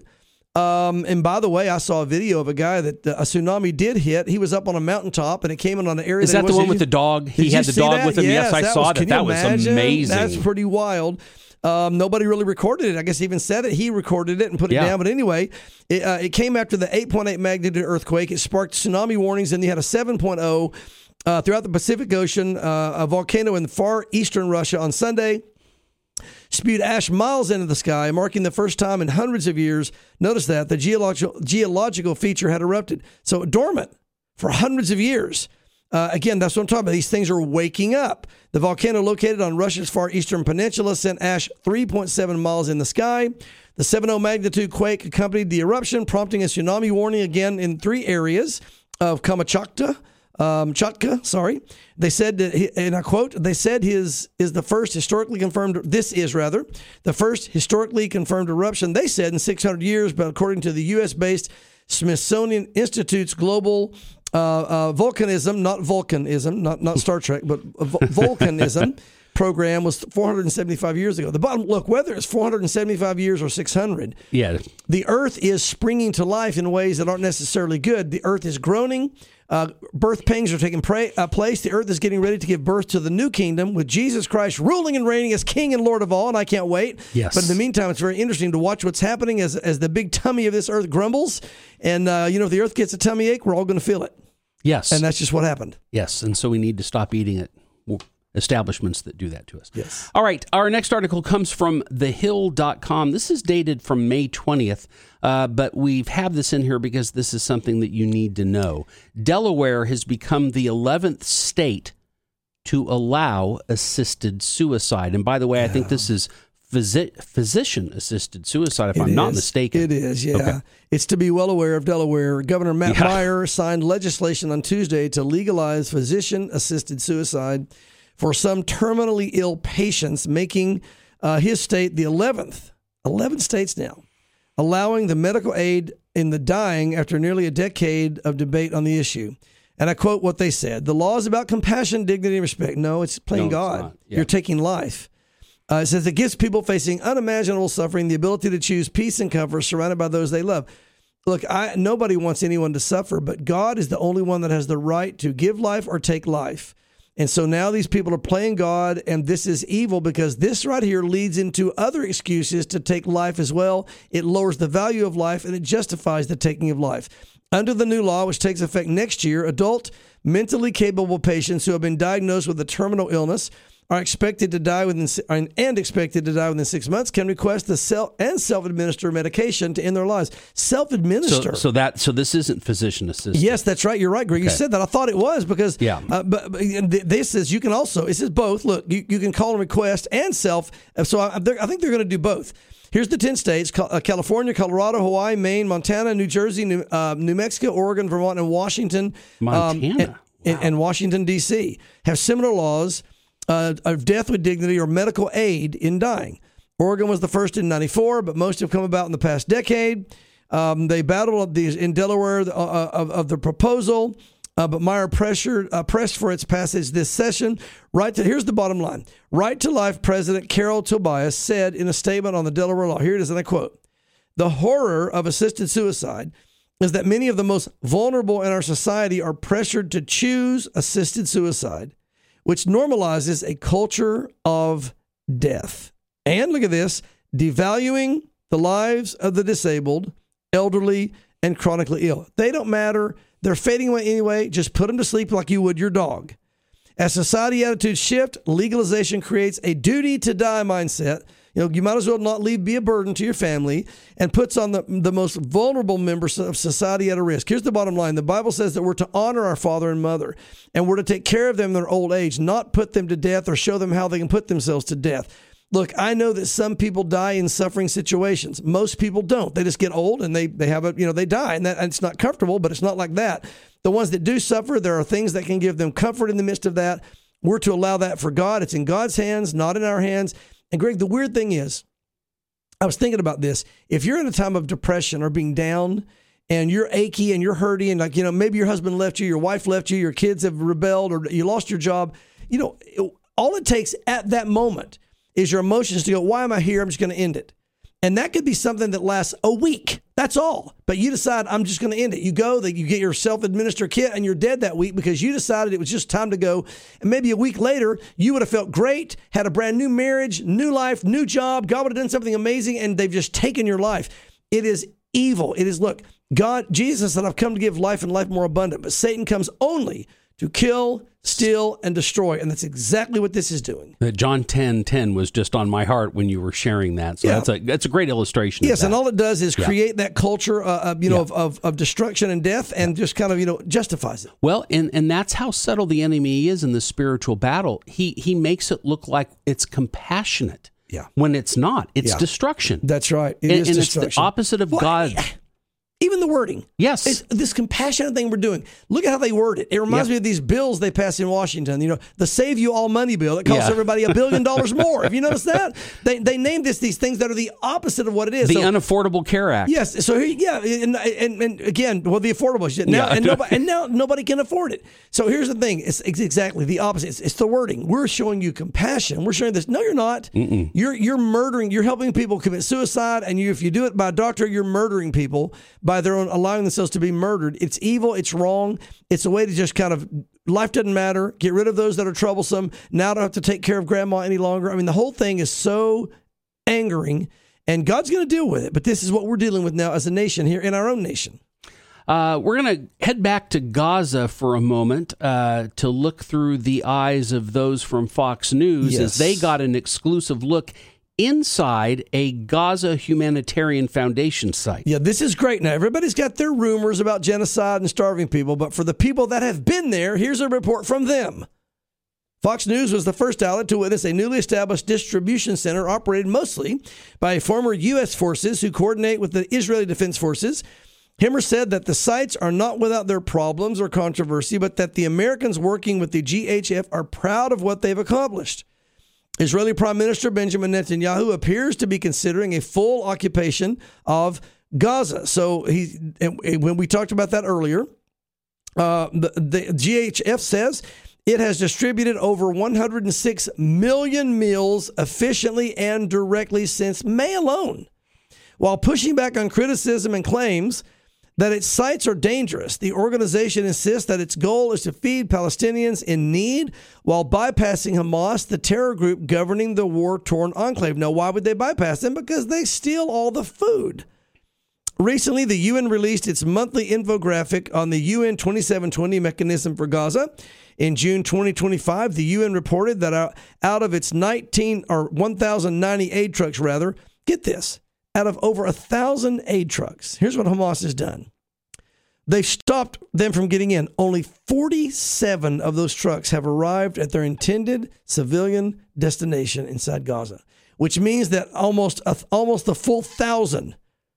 Um, and by the way, I saw a video of a guy that uh, a tsunami did hit. He was up on a mountaintop, and it came in on an area. Is that he the was- one did with you- the dog? did He you had the see dog that? with him. Yes, I that saw was- that. can you That was imagine? amazing. That's pretty wild. Um, nobody really recorded it. I guess he even said it. He recorded it and put it Yeah. down. But anyway, it, uh, it came after the eight point eight magnitude earthquake. It sparked tsunami warnings, and you had a seven point oh uh, throughout the Pacific Ocean. Uh, a volcano in far eastern Russia on Sunday spewed ash miles into the sky, marking the first time in hundreds of years. Notice that the geological geological feature had erupted. So dormant for hundreds of years. Uh, again, that's what I'm talking about. These things are waking up. The volcano located on Russia's far eastern peninsula sent ash three point seven miles in the sky. The seven point oh magnitude quake accompanied the eruption, prompting a tsunami warning again in three areas of Kamchatka. Um, Chatka, sorry. They said, that he, and I quote, they said his is the first historically confirmed, this is rather, the first historically confirmed eruption, they said, in six hundred years, but according to the U S-based Smithsonian Institute's global uh, uh, volcanism, not volcanism, not, not Star Trek, but vo- volcanism program was four hundred seventy-five years ago. The bottom, look, whether it's four hundred seventy-five years or six hundred, Yeah. the earth is springing to life in ways that aren't necessarily good. The earth is groaning. Uh, birth pangs are taking pra- uh, place. The earth is getting ready to give birth to the new kingdom with Jesus Christ ruling and reigning as King and Lord of all, and I can't wait. Yes. But in the meantime, it's very interesting to watch what's happening as as the big tummy of this earth grumbles. And, uh, you know, if the earth gets a tummy ache, we're all going to feel it. Yes. And that's just what happened. Yes. And so we need to stop eating at establishments that do that to us. Yes. All right. Our next article comes from the hill dot com. This is dated from May twentieth, uh, but we've had this in here because this is something that you need to know. Delaware has become the eleventh state to allow assisted suicide. And by the way, I think this is physi- physician-assisted suicide, if It I'm not is. mistaken. It is, yeah. Okay. It's to be well aware of Delaware. Governor Matt Yeah. Meyer signed legislation on Tuesday to legalize physician-assisted suicide for some terminally ill patients, making uh, his state the eleventh, eleven states now, allowing the medical aid in the dying after nearly a decade of debate on the issue. And I quote what they said: "The law is about compassion, dignity, and respect." No, it's playing No, it's God. not. Yeah. You're taking life. Uh, it says it gives people facing unimaginable suffering the ability to choose peace and comfort surrounded by those they love. Look, I, nobody wants anyone to suffer, but God is the only one that has the right to give life or take life. And so now these people are playing God, and this is evil because this right here leads into other excuses to take life as well. It lowers the value of life, and it justifies the taking of life. Under the new law, which takes effect next year, adult mentally capable patients who have been diagnosed with a terminal illness are expected to die within and expected to die within six months can request the self and self-administer medication to end their lives. Self-administer. So, so that so this isn't physician assisted. Yes, that's right. You're right, Greg. You Okay. said that. I thought it was because Yeah. uh, but, but th- this says you can also, it says both. Look, you, you can call and request and self. So I, they're- I think they're going to do both. Here's the ten states: Cal- uh, California, Colorado, Hawaii, Maine, Montana, New Jersey, New, uh, New Mexico, Oregon, Vermont, and Washington. um, Montana. and, and, and Washington, D C have similar laws uh, of death with dignity or medical aid in dying. Oregon was the first in ninety-four, but most have come about in the past decade. Um, they battled these in Delaware uh, of, of the proposal, uh, but Meyer pressured, uh, pressed for its passage this session. Right to here's the bottom line: Right to Life President Carol Tobias said in a statement on the Delaware law. Here it is, and I quote: "The horror of assisted suicide is that many of the most vulnerable in our society are pressured to choose assisted suicide, which normalizes a culture of death. And look at this, devaluing the lives of the disabled, elderly, and chronically ill. They don't matter. They're fading away anyway. Just put them to sleep like you would your dog. As society attitudes shift, legalization creates a duty to die mindset, You know, you might as well not leave, be a burden to your family, and puts on the, the most vulnerable members of society at a risk. Here's the bottom line. The Bible says that we're to honor our father and mother, and we're to take care of them in their old age, not put them to death or show them how they can put themselves to death. Look, I know that some people die in suffering situations. Most people don't. They just get old and they they have a, you know, they die, and that and it's not comfortable, but it's not like that. The ones that do suffer, there are things that can give them comfort in the midst of that. We're to allow that for God. It's in God's hands, not in our hands. And Greg, the weird thing is, I was thinking about this. If you're in a time of depression or being down and you're achy and you're hurting, and like, you know, maybe your husband left you, your wife left you, your kids have rebelled, or you lost your job, you know, all it takes at that moment is your emotions to go, why am I here? I'm just going to end it. And that could be something that lasts a week. That's all. But you decide, I'm just going to end it. You go, that you get your self-administered kit, and you're dead that week because you decided it was just time to go. And maybe a week later, you would have felt great, had a brand new marriage, new life, new job. God would have done something amazing, and they've just taken your life. It is evil. It is, look, God, Jesus said, I've come to give life and life more abundant. But Satan comes only to kill, steal, and destroy. And that's exactly what this is doing. Uh, John ten ten was just on my heart when you were sharing that. So Yeah. that's a that's a great illustration. Yes, of and that. all it does is Yeah. create that culture, uh, uh, you know, Yeah. of, of, of destruction and death, and just kind of, you know, justifies it. Well, and, and that's how subtle the enemy is in the spiritual battle. He he makes it look like it's compassionate. Yeah. When it's not. It's Yeah. destruction. That's right. It and is and it's destruction. the opposite of Well, God. Even the wording. Yes. It's this compassionate thing we're doing. Look at how they word it. It reminds Yeah. me of these bills they pass in Washington. You know, the Save You All Money bill that costs Yeah. everybody a billion dollars more. Have you noticed that? They they named this these things that are the opposite of what it is. The So- Unaffordable Care Act. Yes. So here, yeah, and, and, and again, well, the affordable shit now, Yeah. and nobody, and now nobody can afford it. So here's the thing: it's, it's exactly the opposite. It's, it's the wording. We're showing you compassion. We're showing this. No, you're not. Mm-mm. You're you're murdering. You're helping people commit suicide, and you, if you do it by a doctor, you're murdering people by their own allowing themselves to be murdered. It's evil. It's wrong. It's a way to just kind of life doesn't matter. Get rid of those that are troublesome. Now I don't have to take care of grandma any longer. I mean, the whole thing is so angering. And God's going to deal with it. But this is what we're dealing with now as a nation here in our own nation. Uh, we're going to head back to Gaza for a moment uh, to look through the eyes of those from Fox News Yes. as they got an exclusive look inside a Gaza Humanitarian Foundation site. Yeah, this is great. Now, everybody's got their rumors about genocide and starving people. But for the people that have been there, here's a report from them. Fox News was the first outlet to witness a newly established distribution center operated mostly by former U S forces who coordinate with the Israeli Defense Forces. Himmer said that the sites are not without their problems or controversy, but that the Americans working with the G H F are proud of what they've accomplished. Israeli Prime Minister Benjamin Netanyahu appears to be considering a full occupation of Gaza. So he, and when we talked about that earlier, uh, the, the G H F says it has distributed over one hundred six million meals efficiently and directly since May alone. While pushing back on criticism and claims that its sites are dangerous, the organization insists that its goal is to feed Palestinians in need while bypassing Hamas, the terror group governing the war-torn enclave. Now, why would they bypass them? Because they steal all the food. Recently, the U N released its monthly infographic on the U N twenty-seven twenty mechanism for Gaza. In June twenty twenty-five, the U N reported that out of its nineteen or one thousand ninety aid trucks, rather, get this, out of over a thousand aid trucks, here's what Hamas has done. They've stopped them from getting in. Only forty-seven of those trucks have arrived at their intended civilian destination inside Gaza, which means that almost a, almost the full thousand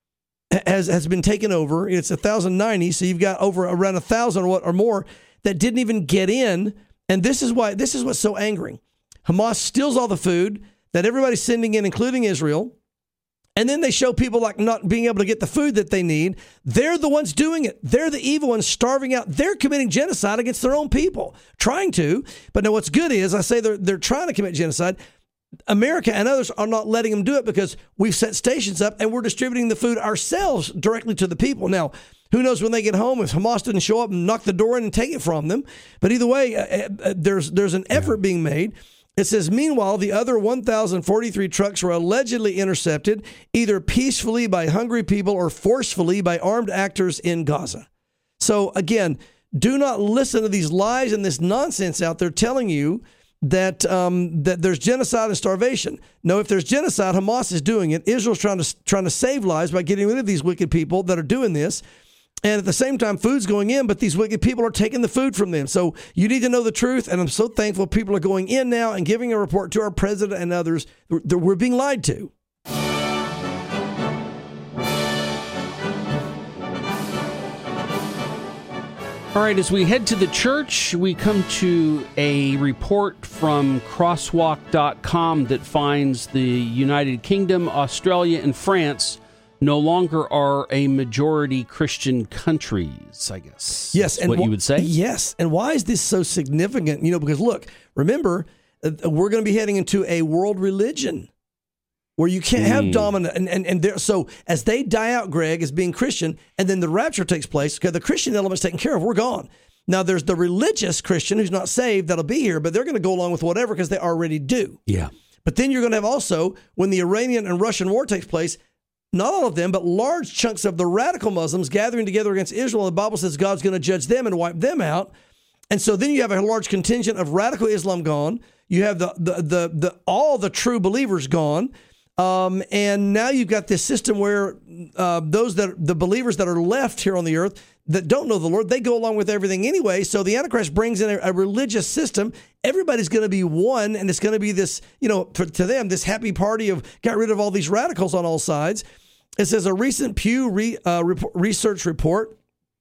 has has been taken over. It's one thousand ninety, so you've got over around one thousand or, what, or more that didn't even get in. And this is why this is what's so angering. Hamas steals all the food that everybody's sending in, including Israel. And then they show people like not being able to get the food that they need. They're the ones doing it. They're the evil ones starving out. They're committing genocide against their own people, trying to. But now what's good is I say they're they're trying to commit genocide. America and others are not letting them do it because we've set stations up and we're distributing the food ourselves directly to the people. Now, who knows when they get home if Hamas didn't show up and knock the door in and take it from them. But either way, uh, uh, there's there's an effort yeah. being made. It says, meanwhile, the other one thousand forty-three trucks were allegedly intercepted either peacefully by hungry people or forcefully by armed actors in Gaza. So again, do not listen to these lies and this nonsense out there telling you that um, that there's genocide and starvation. No, if there's genocide, Hamas is doing it. Israel's trying to trying to save lives by getting rid of these wicked people that are doing this. And at the same time, food's going in, but these wicked people are taking the food from them. So you need to know the truth, and I'm so thankful people are going in now and giving a report to our president and others that we're being lied to. All right, as we head to the church, we come to a report from crosswalk dot com that finds the United Kingdom, Australia, and France no longer are a majority Christian countries, I guess. Yes, and what wh- you would say? Yes, and why is this so significant? You know, because look, remember, uh, we're going to be heading into a world religion where you can't have Mm. dominant, and and, and there, so as they die out, Greg, as being Christian, and then the rapture takes place, okay, the Christian element's taken care of, we're gone. Now, there's the religious Christian who's not saved that'll be here, but they're going to go along with whatever because they already do. Yeah. But then you're going to have also, when the Iranian and Russian war takes place, not all of them, but large chunks of the radical Muslims gathering together against Israel. The Bible says God's going to judge them and wipe them out. And so then you have a large contingent of radical Islam gone. You have the the the, the all the true believers gone. Um, and now you've got this system where uh, those that the believers that are left here on the earth that don't know the Lord, they go along with everything anyway. So the Antichrist brings in a, a religious system. Everybody's going to be one, and it's going to be this, you know, for, to them, this happy party of got rid of all these radicals on all sides. It says a recent Pew re, uh, report, research report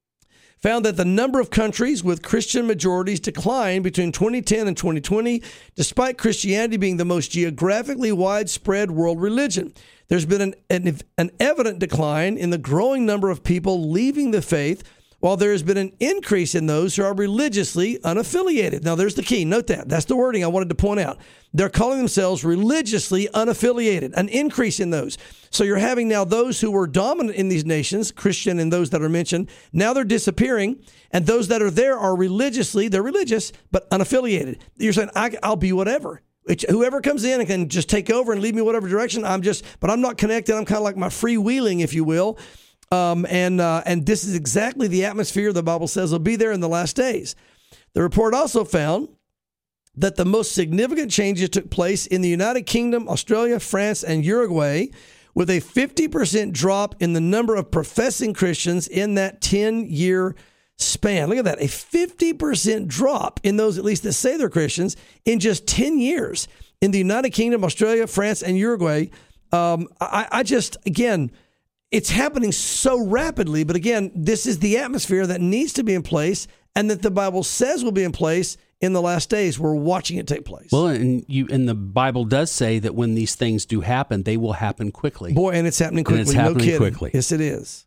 found that the number of countries with Christian majorities declined between twenty ten and twenty twenty, despite Christianity being the most geographically widespread world religion. There's been an, an, an evident decline in the growing number of people leaving the faith, while there has been an increase in those who are religiously unaffiliated. Now, there's the key. Note that. That's the wording I wanted to point out. They're calling themselves religiously unaffiliated, an increase in those. So you're having now those who were dominant in these nations, Christian and those that are mentioned, now they're disappearing, and those that are there are religiously, they're religious, but unaffiliated. You're saying, I, I'll be whatever. It's, whoever comes in and can just take over and lead me whatever direction, I'm just, but I'm not connected. I'm kind of like my freewheeling, if you will. Um, and uh, and this is exactly the atmosphere the Bible says will be there in the last days. The report also found that the most significant changes took place in the United Kingdom, Australia, France, and Uruguay, with a fifty percent drop in the number of professing Christians in that ten-year span. Look at that, a fifty percent drop in those, at least that say they're Christians, in just ten years in the United Kingdom, Australia, France, and Uruguay. Um, I, I just, again... It's happening so rapidly, but again, this is the atmosphere that needs to be in place and that the Bible says will be in place in the last days. We're watching it take place. Well, and you and the Bible does say that when these things do happen, they will happen quickly. Boy, and it's happening quickly. And it's happening no kidding. quickly. Yes, it is.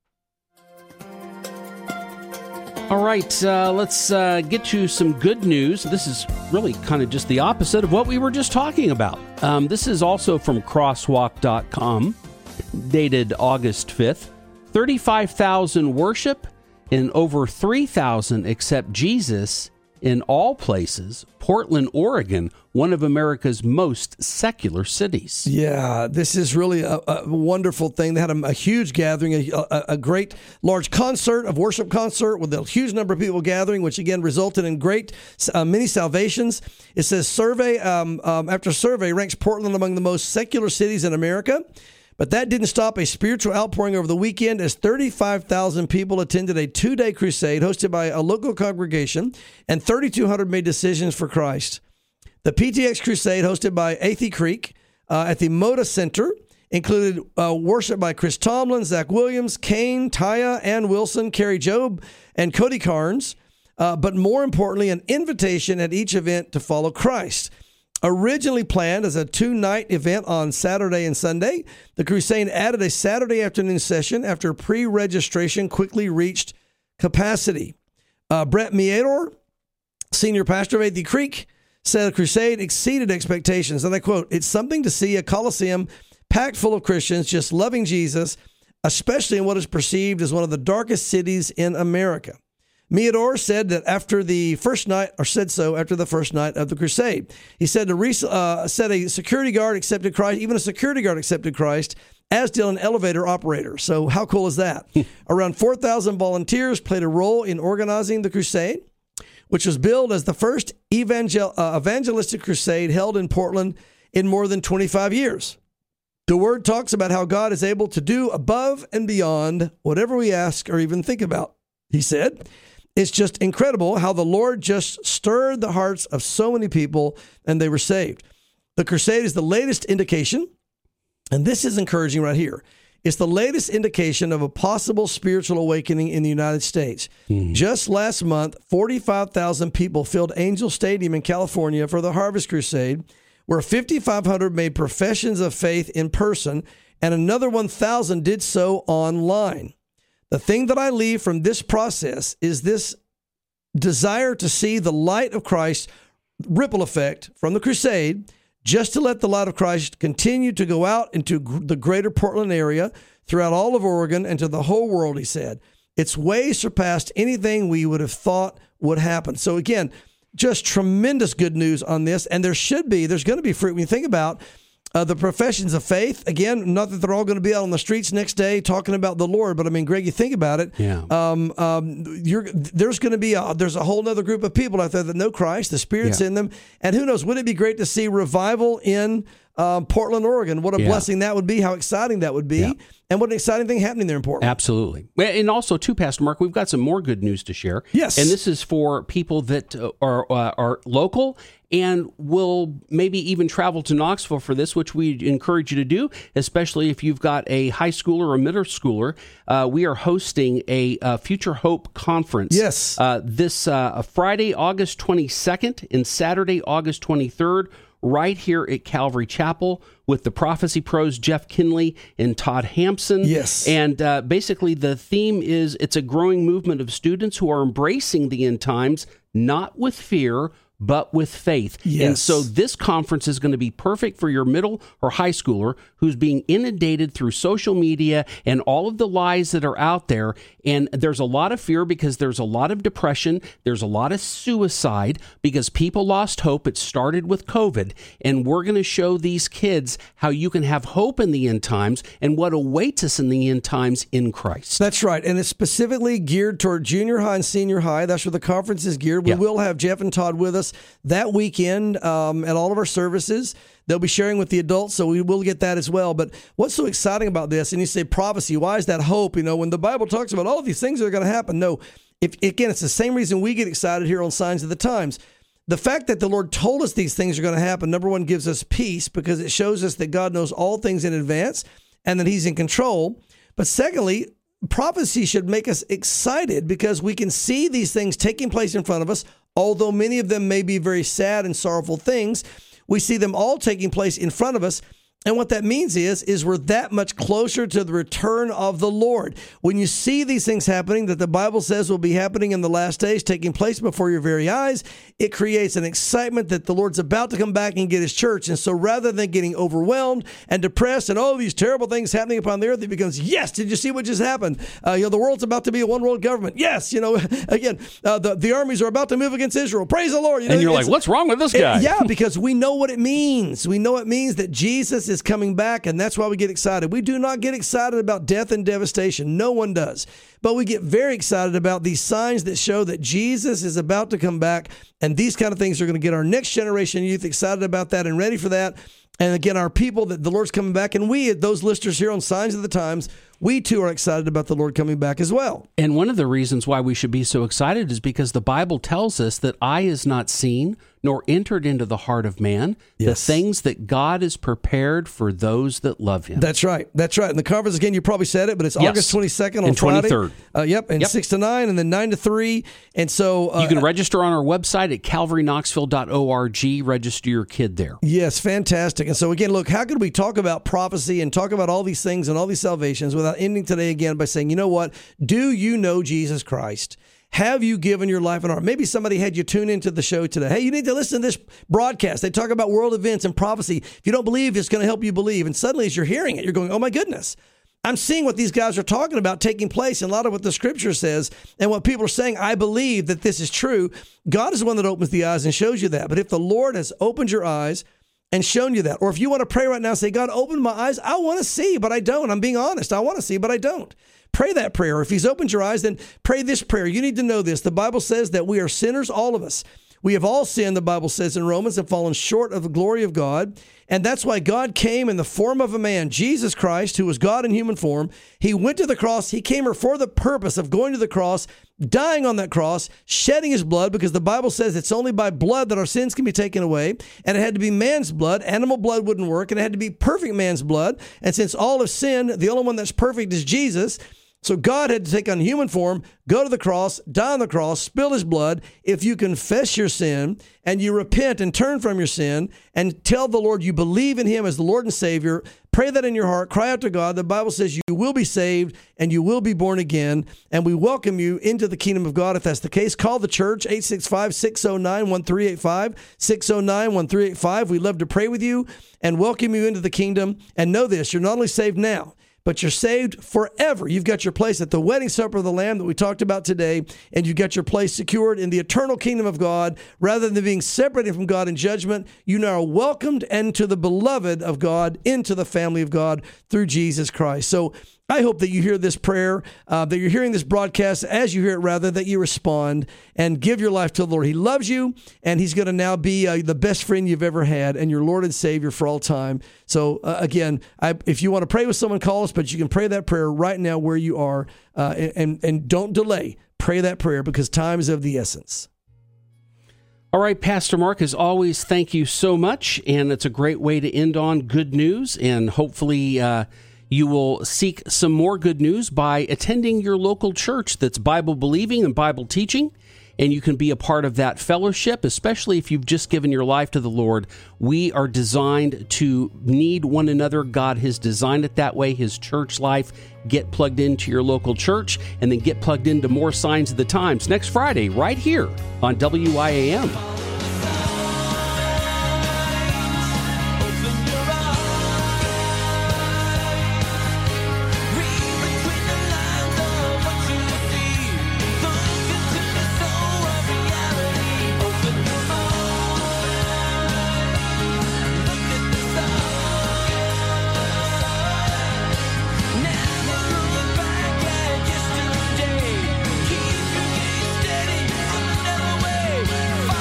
All right, uh, let's uh, get to some good news. This is really kind of just the opposite of what we were just talking about. Um, this is also from crosswalk dot com. Dated August fifth, thirty-five thousand worship and over three thousand accept Jesus in all places. Portland, Oregon, one of America's most secular cities. Yeah, this is really a, a wonderful thing. They had a, a huge gathering, a, a, a great large concert, of worship concert with a huge number of people gathering, which again resulted in great uh, many salvations. It says survey um, um, after survey ranks Portland among the most secular cities in America. But that didn't stop a spiritual outpouring over the weekend as thirty-five thousand people attended a two-day crusade hosted by a local congregation, and thirty-two hundred made decisions for Christ. The P T X crusade hosted by Athey Creek uh, at the Moda Center included uh, worship by Chris Tomlin, Zach Williams, Kane, Taya, Ann Wilson, Carrie Job, and Cody Carnes. Uh, but more importantly, an invitation at each event to follow Christ. Originally planned as a two-night event on Saturday and Sunday, the crusade added a Saturday afternoon session after pre-registration quickly reached capacity. Uh, Brett Meador, senior pastor of Athey Creek, said the crusade exceeded expectations. And I quote, "It's something to see a Coliseum packed full of Christians just loving Jesus, especially in what is perceived as one of the darkest cities in America." Meador said that after the first night, or said so after the first night of the crusade. He said, the, uh, said a security guard accepted Christ, even a security guard accepted Christ, as did an elevator operator. So how cool is that? Around four thousand volunteers played a role in organizing the crusade. which was billed as the first evangel- uh, evangelistic crusade held in Portland in more than twenty-five years. The Word talks about how God is able to do above and beyond whatever we ask or even think about. He said, it's just incredible how the Lord just stirred the hearts of so many people and they were saved. The crusade is the latest indication, and this is encouraging right here. It's the latest indication of a possible spiritual awakening in the United States. Mm. Just last month, forty-five thousand people filled Angel Stadium in California for the Harvest Crusade, where fifty-five hundred made professions of faith in person, and another one thousand did so online. The thing that I leave from this process is this desire to see the light of Christ ripple effect from the crusade, just to let the light of Christ continue to go out into the greater Portland area, throughout all of Oregon, and to the whole world, he said. It's way surpassed anything we would have thought would happen. So again, just tremendous good news on this, and there should be, there's going to be fruit. When you think about uh, the professions of faith, again, not that they're all going to be out on the streets next day talking about the Lord, but I mean, Greg, you think about it. Yeah. Um, um, you're, there's going to be a, there's a whole other group of people out there that know Christ, the Spirit's yeah. in them, and who knows? Wouldn't it be great to see revival in um, Portland, Oregon? What a yeah. blessing that would be! How exciting that would be! Yeah. And what an exciting thing happening there in Portland. Absolutely. And also, too, Pastor Mark, we've got some more good news to share. Yes. And this is for people that uh, are uh, are local and will maybe even travel to Knoxville for this, which we encourage you to do, especially if you've got a high schooler or middle schooler. Uh, we are hosting a uh, Future Hope Conference. Yes. Uh, this uh, Friday, August twenty-second, and Saturday, August twenty-third, right here at Calvary Chapel with the Prophecy Pros, Jeff Kinley and Todd Hampson. Yes. And uh, basically the theme is it's a growing movement of students who are embracing the end times, not with fear, but with faith. Yes. And so this conference is going to be perfect for your middle or high schooler who's being inundated through social media and all of the lies that are out there. And there's a lot of fear because there's a lot of depression. There's a lot of suicide because people lost hope. It started with COVID. And we're going to show these kids how you can have hope in the end times and what awaits us in the end times in Christ. That's right. And it's specifically geared toward junior high and senior high. That's where the conference is geared. We Yeah. will have Jeff and Todd with us that weekend um, at all of our services. They'll be sharing with the adults, so we will get that as well. But what's so exciting about this, and you say prophecy, why is that hope? You know, when the Bible talks about all of these things that are going to happen, no, if again, it's the same reason we get excited here on Signs of the Times. The fact that the Lord told us these things are going to happen, number one, gives us peace because it shows us that God knows all things in advance and that he's in control. But secondly, prophecy should make us excited because we can see these things taking place in front of us, although many of them may be very sad and sorrowful things. We see them all taking place in front of us. And what that means is, is we're that much closer to the return of the Lord. When you see these things happening that the Bible says will be happening in the last days, taking place before your very eyes, it creates an excitement that the Lord's about to come back and get his church. And so rather than getting overwhelmed and depressed and all these terrible things happening upon the earth, it becomes, yes, did you see what just happened? Uh, you know, the world's about to be a one world government. Yes, you know, again, uh, the, the armies are about to move against Israel. Praise the Lord. You know, and you're it's- like, what's wrong with this guy? it- yeah, because we know what it means. We know it means that Jesus is coming back, and that's why we get excited. We do not get excited about death and devastation. No one does. But we get very excited about these signs that show that Jesus is about to come back, and these kind of things are going to get our next generation youth excited about that and ready for that. And again, our people that the Lord's coming back, and we, those listeners here on Signs of the Times, we too are excited about the Lord coming back as well. And one of the reasons why we should be so excited is because the Bible tells us that eye is not seen nor entered into the heart of man, Yes. the things that God has prepared for those that love him. That's right. That's right. And the conference, again, you probably said it, but it's Yes. August twenty-second on And Friday. twenty-third. Uh, yep, and Yep. six to nine, and then nine to three. And so... Uh, you can register on our website at calvary knoxville dot org. Register your kid there. Yes, fantastic. And so again, look, how could we talk about prophecy and talk about all these things and all these salvations without ending today again by saying, you know what? Do you know Jesus Christ? Have you given your life an heart? Maybe somebody had you tune into the show today. Hey, you need to listen to this broadcast. They talk about world events and prophecy. If you don't believe, it's going to help you believe. And suddenly as you're hearing it, you're going, oh my goodness. I'm seeing what these guys are talking about taking place, and a lot of what the scripture says and what people are saying. I believe that this is true. God is the one that opens the eyes and shows you that. But if the Lord has opened your eyes and shown you that. Or if you want to pray right now, say, God, open my eyes. I want to see, but I don't. I'm being honest. I want to see, but I don't. Pray that prayer. If he's opened your eyes, then pray this prayer. You need to know this. The Bible says that we are sinners, all of us. We have all sinned, the Bible says in Romans, and fallen short of the glory of God. And that's why God came in the form of a man, Jesus Christ, who was God in human form. He went to the cross. He came here for the purpose of going to the cross, dying on that cross, shedding his blood, because the Bible says it's only by blood that our sins can be taken away. And it had to be man's blood. Animal blood wouldn't work. And it had to be perfect man's blood. And since all have sinned, the only one that's perfect is Jesus. So God had to take on human form, go to the cross, die on the cross, spill his blood. If you confess your sin and you repent and turn from your sin and tell the Lord you believe in him as the Lord and Savior, pray that in your heart, cry out to God. The Bible says you will be saved and you will be born again. And we welcome you into the kingdom of God. If that's the case, call the church, eight six five, six oh nine, one three eight five, six oh nine, one three eight five. We'd love to pray with you and welcome you into the kingdom. And know this, you're not only saved now, but you're saved forever. You've got your place at the wedding supper of the Lamb that we talked about today, and you've got your place secured in the eternal kingdom of God. Rather than being separated from God in judgment, you now are welcomed into the beloved of God, into the family of God through Jesus Christ. So I hope that you hear this prayer, uh, that you're hearing this broadcast, as you hear it rather, that you respond and give your life to the Lord. He loves you, and he's going to now be uh, the best friend you've ever had and your Lord and Savior for all time. So uh, again, I, if you want to pray with someone, call us, but you can pray that prayer right now where you are, uh, and, and don't delay. Pray that prayer because time is of the essence. All right, Pastor Mark, as always, thank you so much, and it's a great way to end on good news, and hopefully uh, you will seek some more good news by attending your local church that's Bible-believing and Bible-teaching, and you can be a part of that fellowship, especially if you've just given your life to the Lord. We are designed to need one another. God has designed it that way, his church life. Get plugged into your local church, and then get plugged into more Signs of the Times next Friday, right here on W I A M.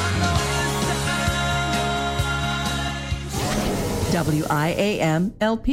W I A M L P